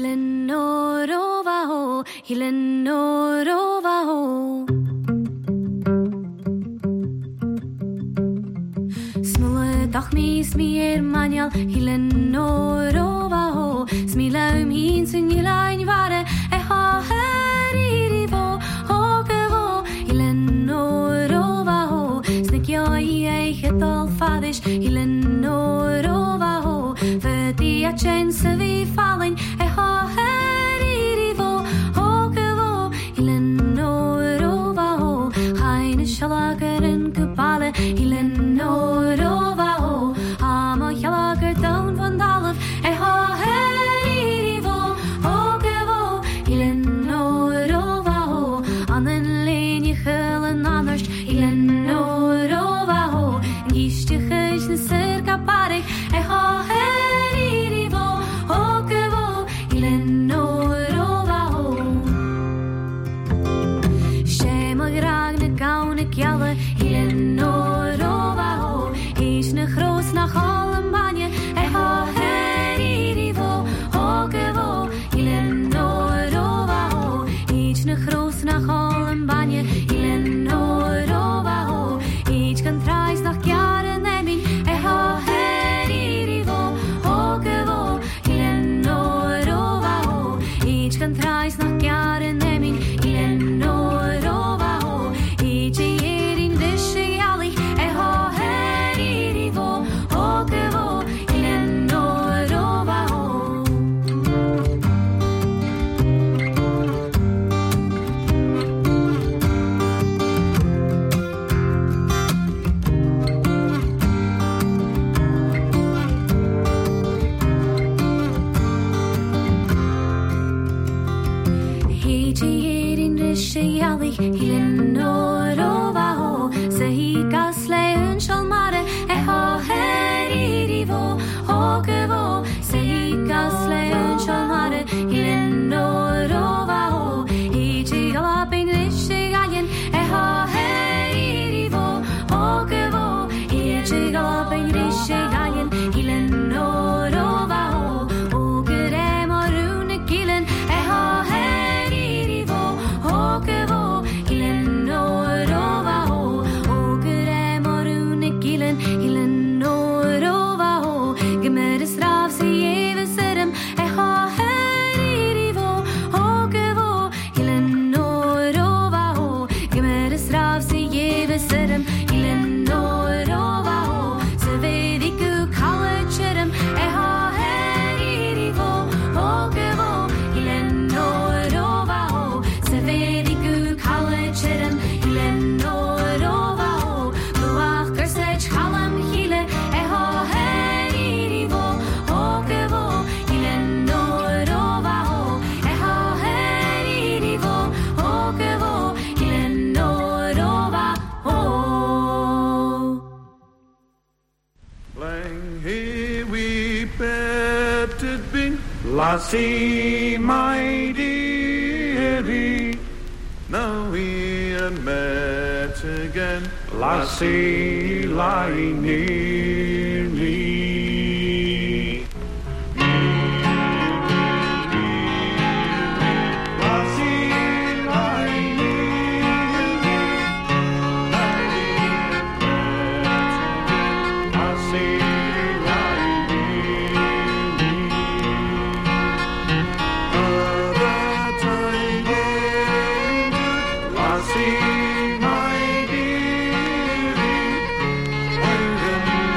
Dag mis meer manjal hilen norovaho smilaum hin sunjelain vare ha herivo hogevo hilen norovaho snikja I getol fadish hilen norovaho vedi a chance vi falling ha herivo hogevo hilen norovaho haine shalageren kubale hilen norovaho Jager down van dalf ha herivo hogevo hilen norovaho an en lenje gullen anders hilen norovaho giste geisne circa parik ha herivo hogevo hilen norovaho schema gragne gaune kjalle hilen norovaho is ne groot nach nach allen banje in Norovaho each kan tries nach jaren nemin ha herivo hogevo in Norovaho each kan tries nach jaren nemin in Norovaho each year in vishe ali ha herivo hogevo in Norovaho hilen norovaho sehi gasle unshalmare ha herivo hogevo sehi gasle unshalmare hilen norovaho iji galapin rishigayen ha herivo hogevo iji galapin rishigayen hilen norovaho ogere marune kilen ha herivo hogevo hilen norovaho gemer straf se even serem ha herivo hogevo hilen norovaho gemer straf se even serem hilen norovaho se vediku kalcherem ha herivo hogevo hilen norovaho se vediku kalcherem hilen norovaho luach sech halam hile ha herivo hogevo hilen norovaho ha herivo hogevo hilen norovaho Lang here we betted be lassie my dearie now we are met again lassie lie near me See my dearie,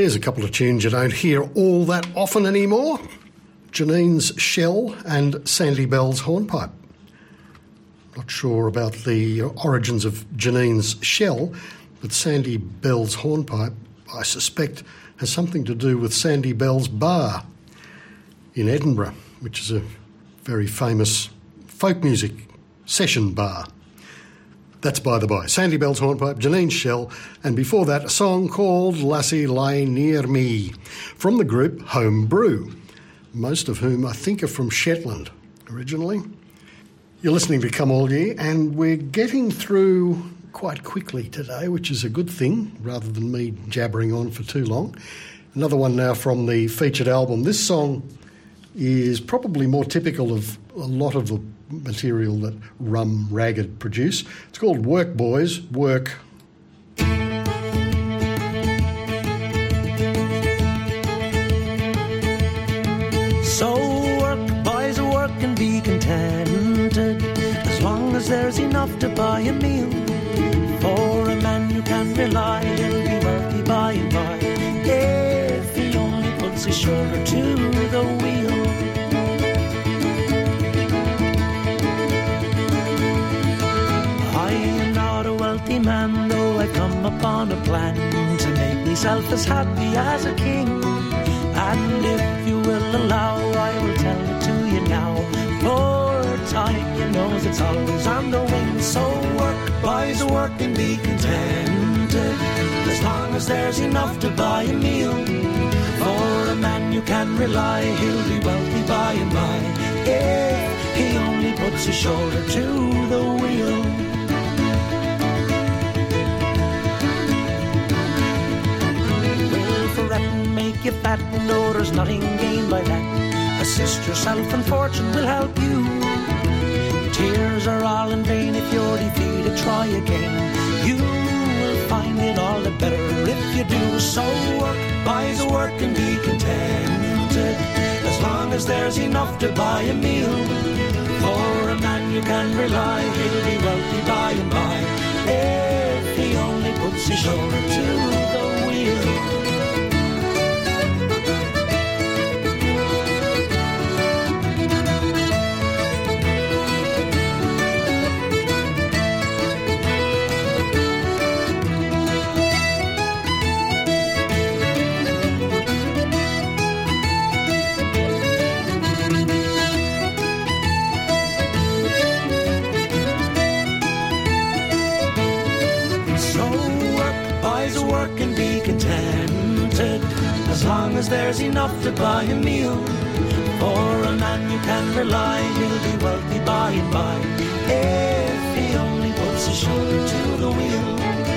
There's a couple of tunes you don't hear all that often anymore. Janine's Shell and Sandy Bell's Hornpipe. Not sure about the origins of Janine's Shell, but Sandy Bell's Hornpipe, I suspect, has something to do with Sandy Bell's Bar in Edinburgh, which is a very famous folk music session bar. That's by the by. Sandy Bell's Hornpipe, Janine's Shell, and before that a song called Lassie Lie Near Me from the group Home Brew, most of whom I think are from Shetland originally. You're listening to Come All Ye, and we're getting through quite quickly today, which is a good thing, rather than me jabbering on for too long. Another one now from the featured album. This song is probably more typical of a lot of the material that Rum Ragged produce. It's called Work Boys, Work. So work, boys, work and be contented, as long as there's enough to buy a meal. For a man you can rely, he'll be wealthy by and by, if he only puts his shoulder to the wheel. I am not a wealthy man, though I've come upon a plan to make myself as happy as a king. And if you will allow, I will tell it to you now. For time, you know, it's always on the wing. So work, boys, work and be contented, as long as there's enough to buy a meal. For a man you can rely, he'll be wealthy by and by, if he only puts his shoulder to the wheel. Well, for ratting make you fat, no, there's nothing gained by that. Assist yourself and fortune will help you. Tears are all in vain if you're defeated, try again. You will find it all the better if you do. So work, boys, work and be contented, as long as there's enough to buy a meal. For a man you can rely, he'll be wealthy by and by, if he only puts his shoulder to the wheel. Work and be contented, as long as there's enough to buy a meal. For a man you can rely, he'll be wealthy by and by, if he only puts his shoulder to the wheel.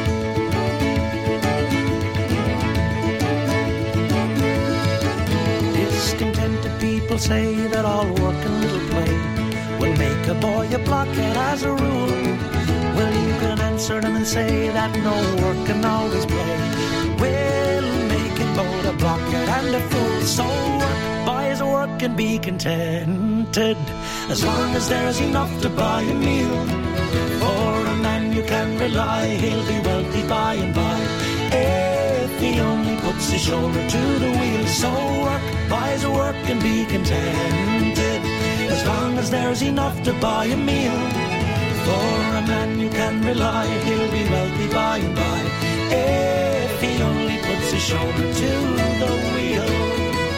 Discontented people say that all work and little play will make a boy a blockhead as a rule. Well, you can answer them and say that no work can always play will make it both a blockhead and a fool. So work, boys, work and be contented, as long as there's enough to buy a meal. For a man you can rely, he'll be wealthy by and by, if he only puts his shoulder to the wheel. So work, boys, work and be contented, as long as there's enough to buy a meal. For a man you can rely, he'll be wealthy by and by, if he only puts his shoulder to the wheel.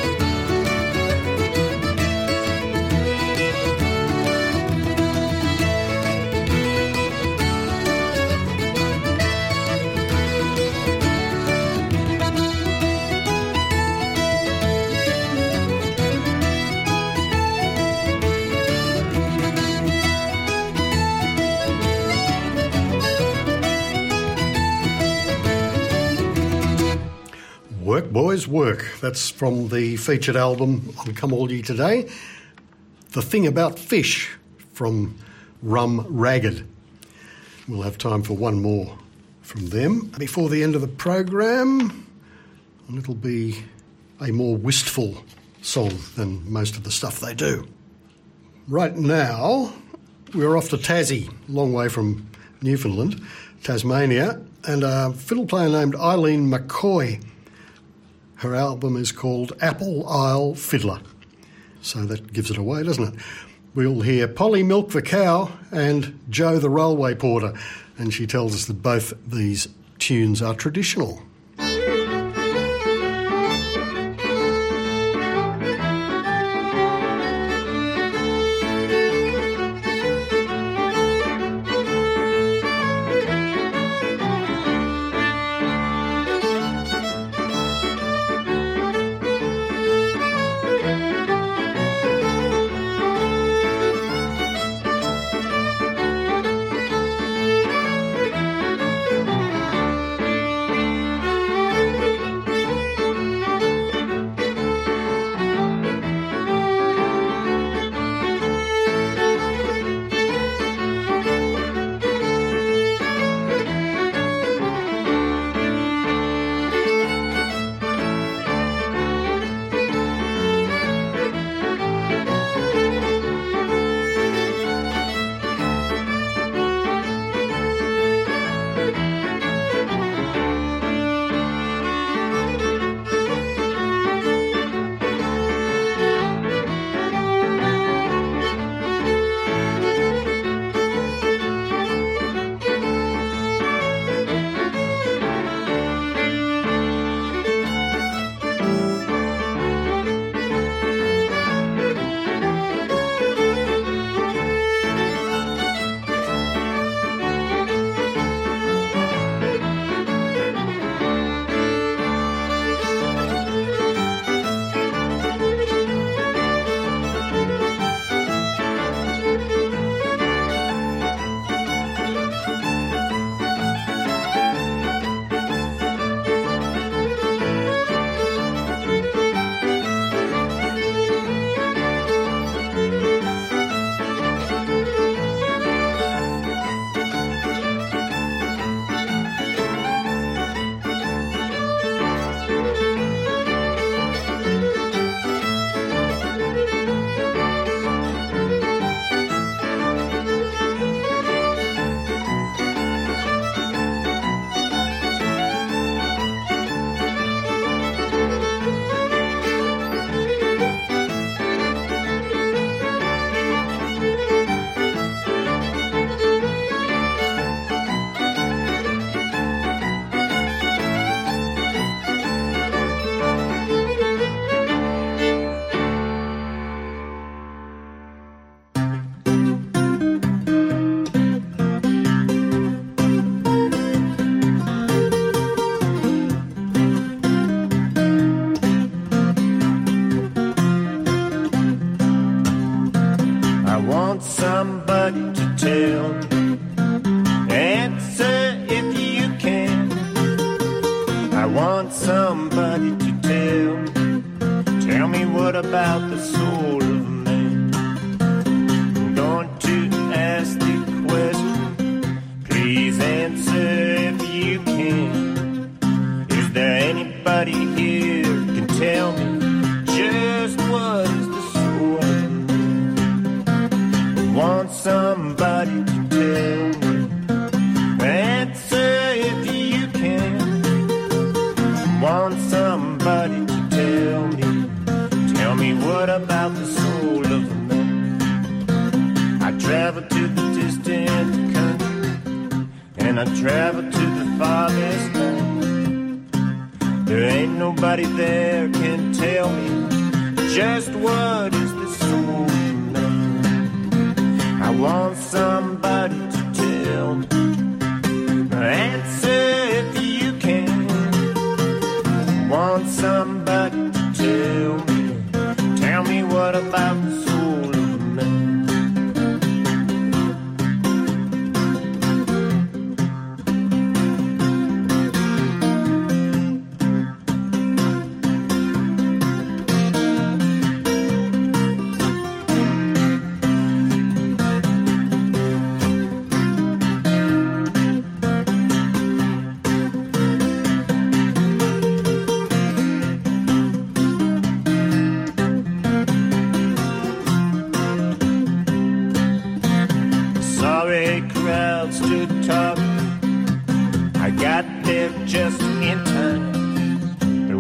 Work, boys, work. That's from the featured album on Come All Ye today. The Thing About Fish from Rum Ragged. We'll have time for one more from them before the end of the program, and it'll be a more wistful song than most of the stuff they do. Right now, we're off to Tassie, a long way from Newfoundland, Tasmania, and a fiddle player named Eileen McCoy Her album is called Apple Isle Fiddler. So that gives it away, doesn't it? We'll hear Polly Milk the Cow and Joe the Railway Porter, and she tells us that both these tunes are traditional.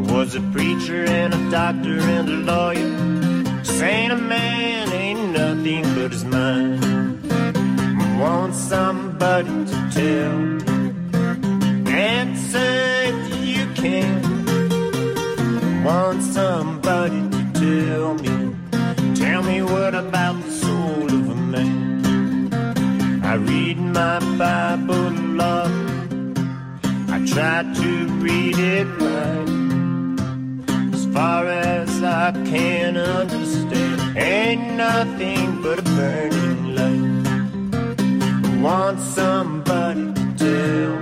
was a preacher and a doctor and a lawyer, saying a man ain't nothing but his mind. Want somebody to tell, answer if you can. Want somebody to tell me what about the soul of a man. I read my Bible a lot, I try to read it right, as far as I can understand. Ain't nothing but a burning light. Want somebody to tell,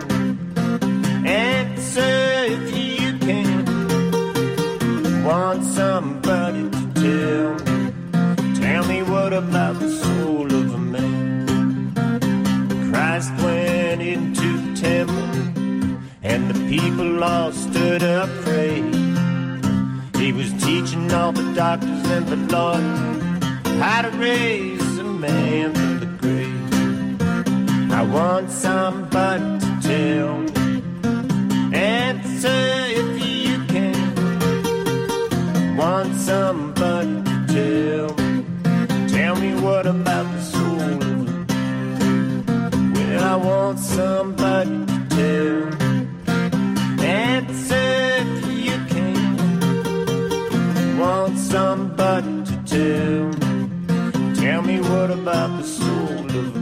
answer if you can. Want somebody to tell me what about the soul of a man. Christ went into the temple and the people all stood up praying. He was teaching all the doctors and the lawyers how to raise a man from the grave. I want somebody to tell me, answer if you can. Want somebody to tell me what about the soul of it. Well, I want somebody to answer if you can. Want somebody to tell me what about the soul of it.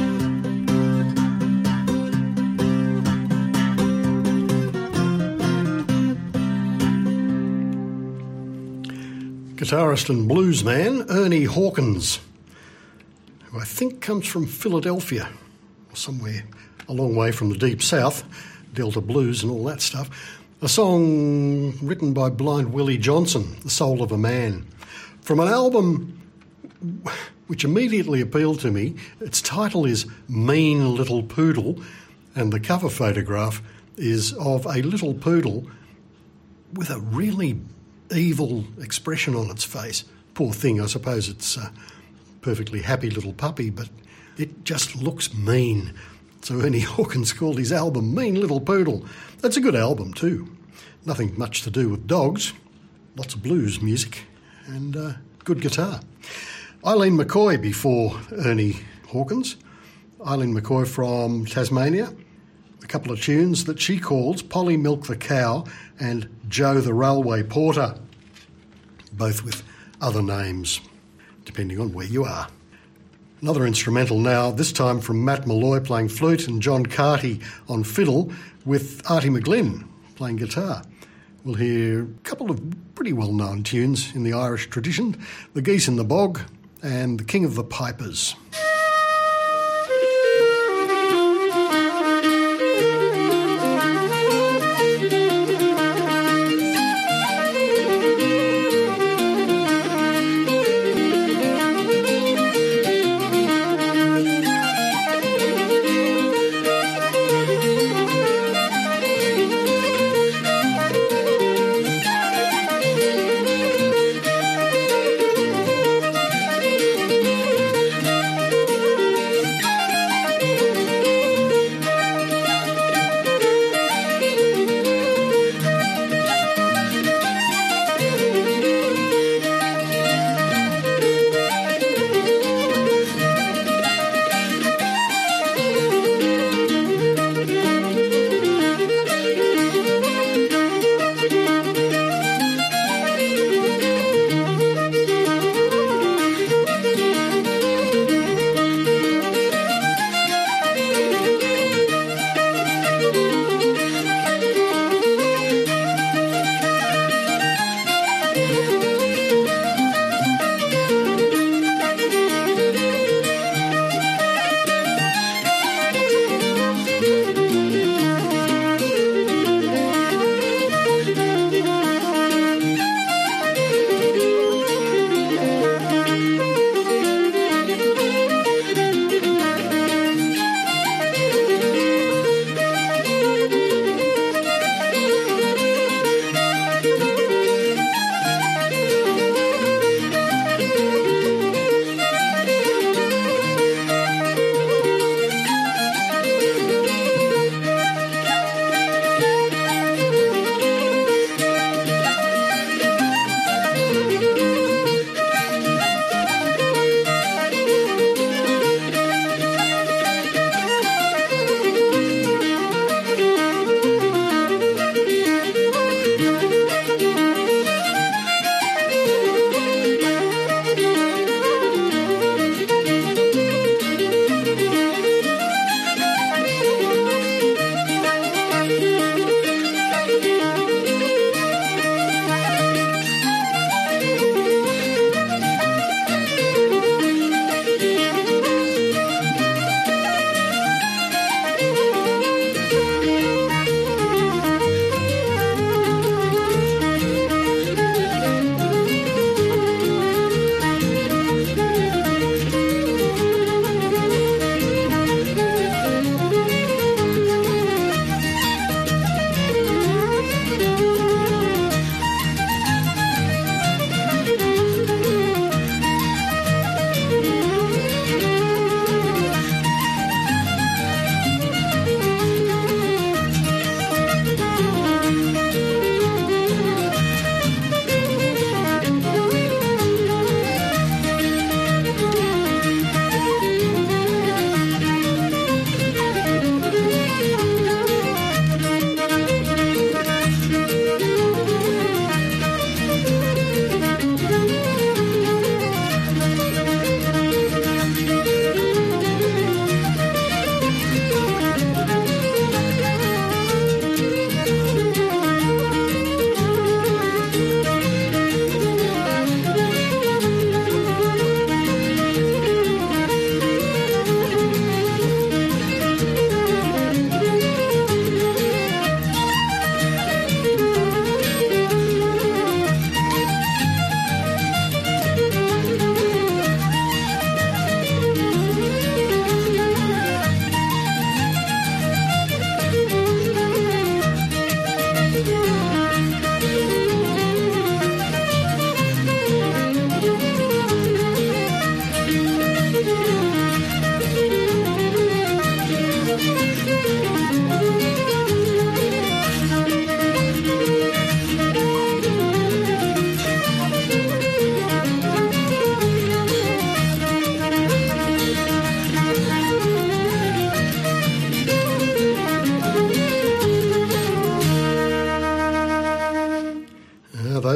Guitarist and blues man Ernie Hawkins, who I think comes from Philadelphia, or somewhere a long way from the deep south, Delta blues and all that stuff. A song written by Blind Willie Johnson, The Soul of a Man, from an album which immediately appealed to me. Its title is Mean Little Poodle, and the cover photograph is of a little poodle with a really evil expression on its face. Poor thing, I suppose it's a perfectly happy little puppy, but it just looks mean. So Ernie Hawkins called his album Mean Little Poodle. That's a good album too. Nothing much to do with dogs, lots of blues music and good guitar. Eileen McCoy before Ernie Hawkins. Eileen McCoy from Tasmania. A couple of tunes that she calls Polly Milk the Cow and Joe the Railway Porter, both with other names, depending on where you are. Another instrumental now, this time from Matt Malloy playing flute and John Carty on fiddle, with Artie McGlynn playing guitar. We'll hear a couple of pretty well-known tunes in the Irish tradition, The Geese in the Bog and The King of the Pipers.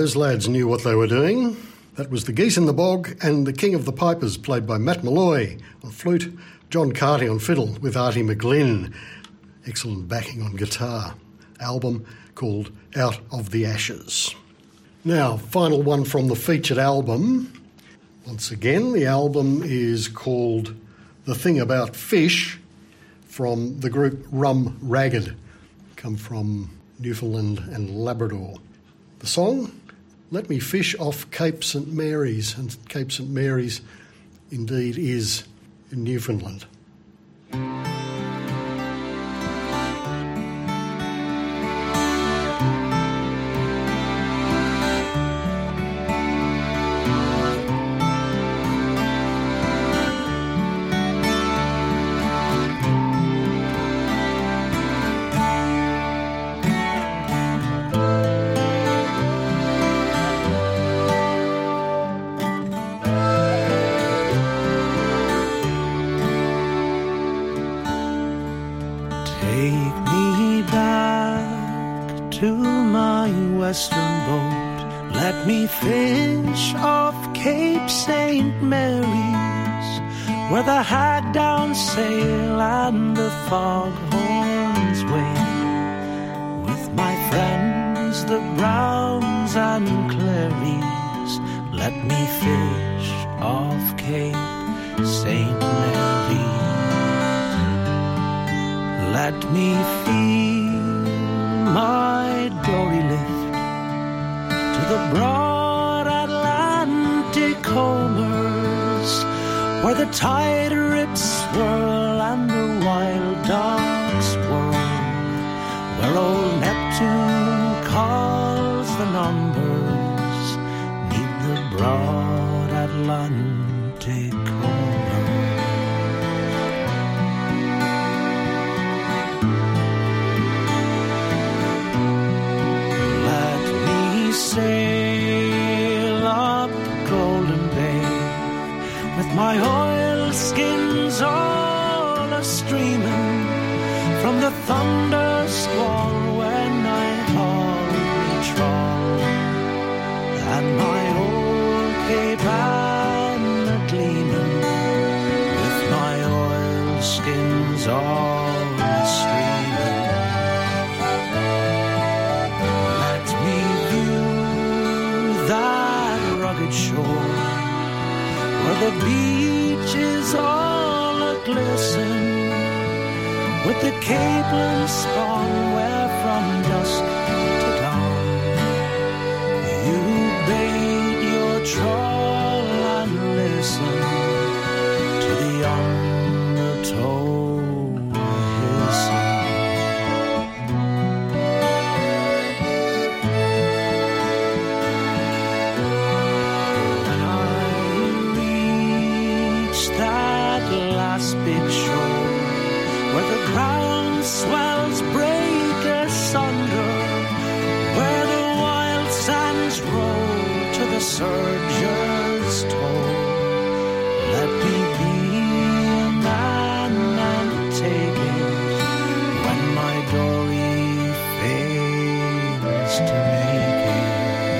those lads knew what they were doing. That was the Geese in the Bog and the King of the Pipers, played by Matt Malloy on flute, John Carty on fiddle with Artie McGlynn. Excellent backing on guitar. Album called Out of the Ashes. Now, final one from the featured album. Once again, the album is called The Thing About Fish, from the group Rum Ragged, come from Newfoundland and Labrador. The song, Let Me Fish Off Cape St Mary's, and Cape St Mary's indeed is in Newfoundland. Let me fish off Cape St. Mary's, where the hag down sail and the foghorns wave, with my friends the Browns and Clarys. Let me fish off Cape St. Mary's. Let me feel my dory lift the broad Atlantic combers, where the tide rips swirl and the wild dogs whirl, where old Neptune calls the numbers, neath the broad Atlantic combers. Let me sail up Golden Bay, with my oilskins all a-streaming from the thunder squall when I haul trawl, and my old Cape Ann gleaming, with my oilskins all a-streaming. Let me view that rugged shore, where the beach is all a-glisten, with the capelin spawn where from dusk to dawn you bait your trawl and listen to the undertow hissing. When I reach that last big shore, where the ground swells break asunder, where the wild sands roll to the surger's toll, let me be a man and take it when my dory fails to make it.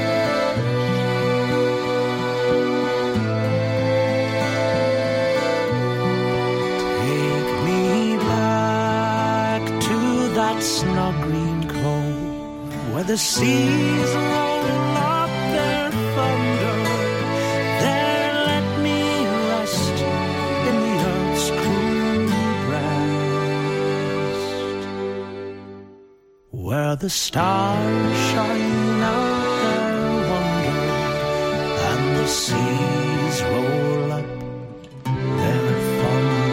Take me back to that snug green cove, where the seas roll up their thunder. There let me rest in the earth's cool breast, where the stars shine out their wonder, and the seas roll up their thunder.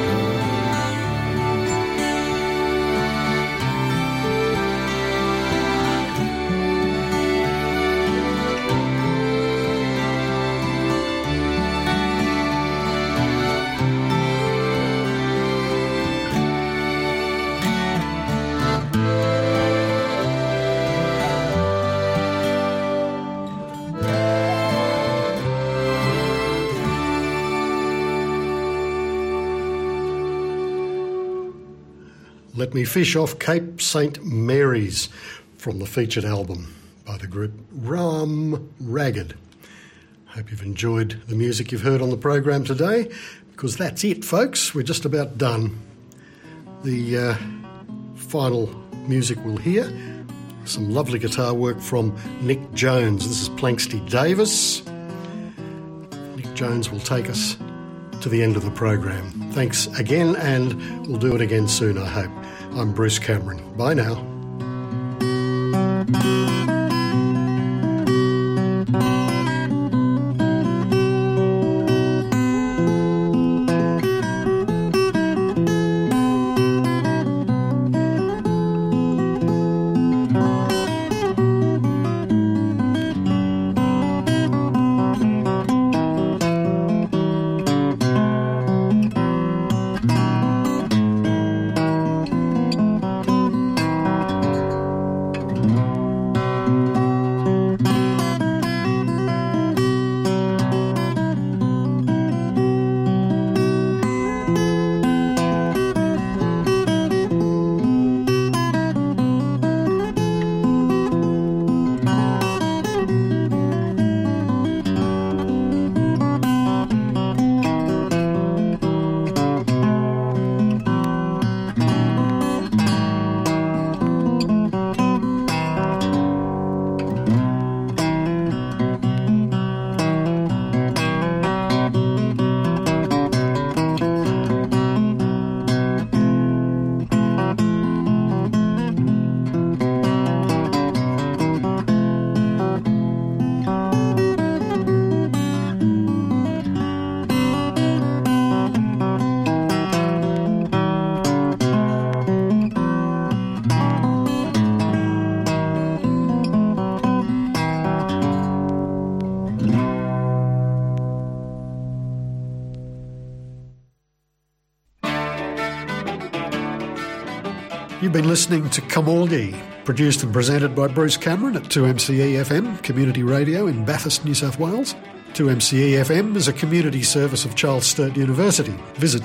Let Me Fish Off Cape St Mary's from the featured album. by the group Ram Ragged. Hope you've enjoyed the music you've heard on the program today, because that's it, folks. We're just about done. The final music we'll hear, some lovely guitar work from Nick Jones. This is Planxty Davis. Nick Jones will take us to the end of the program. Thanks again, and we'll do it again soon, I hope. I'm Bruce Cameron. Bye now. You've been listening to Come All Ye, produced and presented by Bruce Cameron at 2MCE FM, community radio in Bathurst, New South Wales. 2MCE FM is a community service of Charles Sturt University. Visit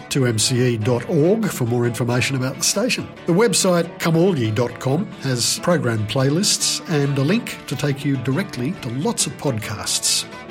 2mce.org for more information about the station. The website comeallye.com has program playlists and a link to take you directly to lots of podcasts.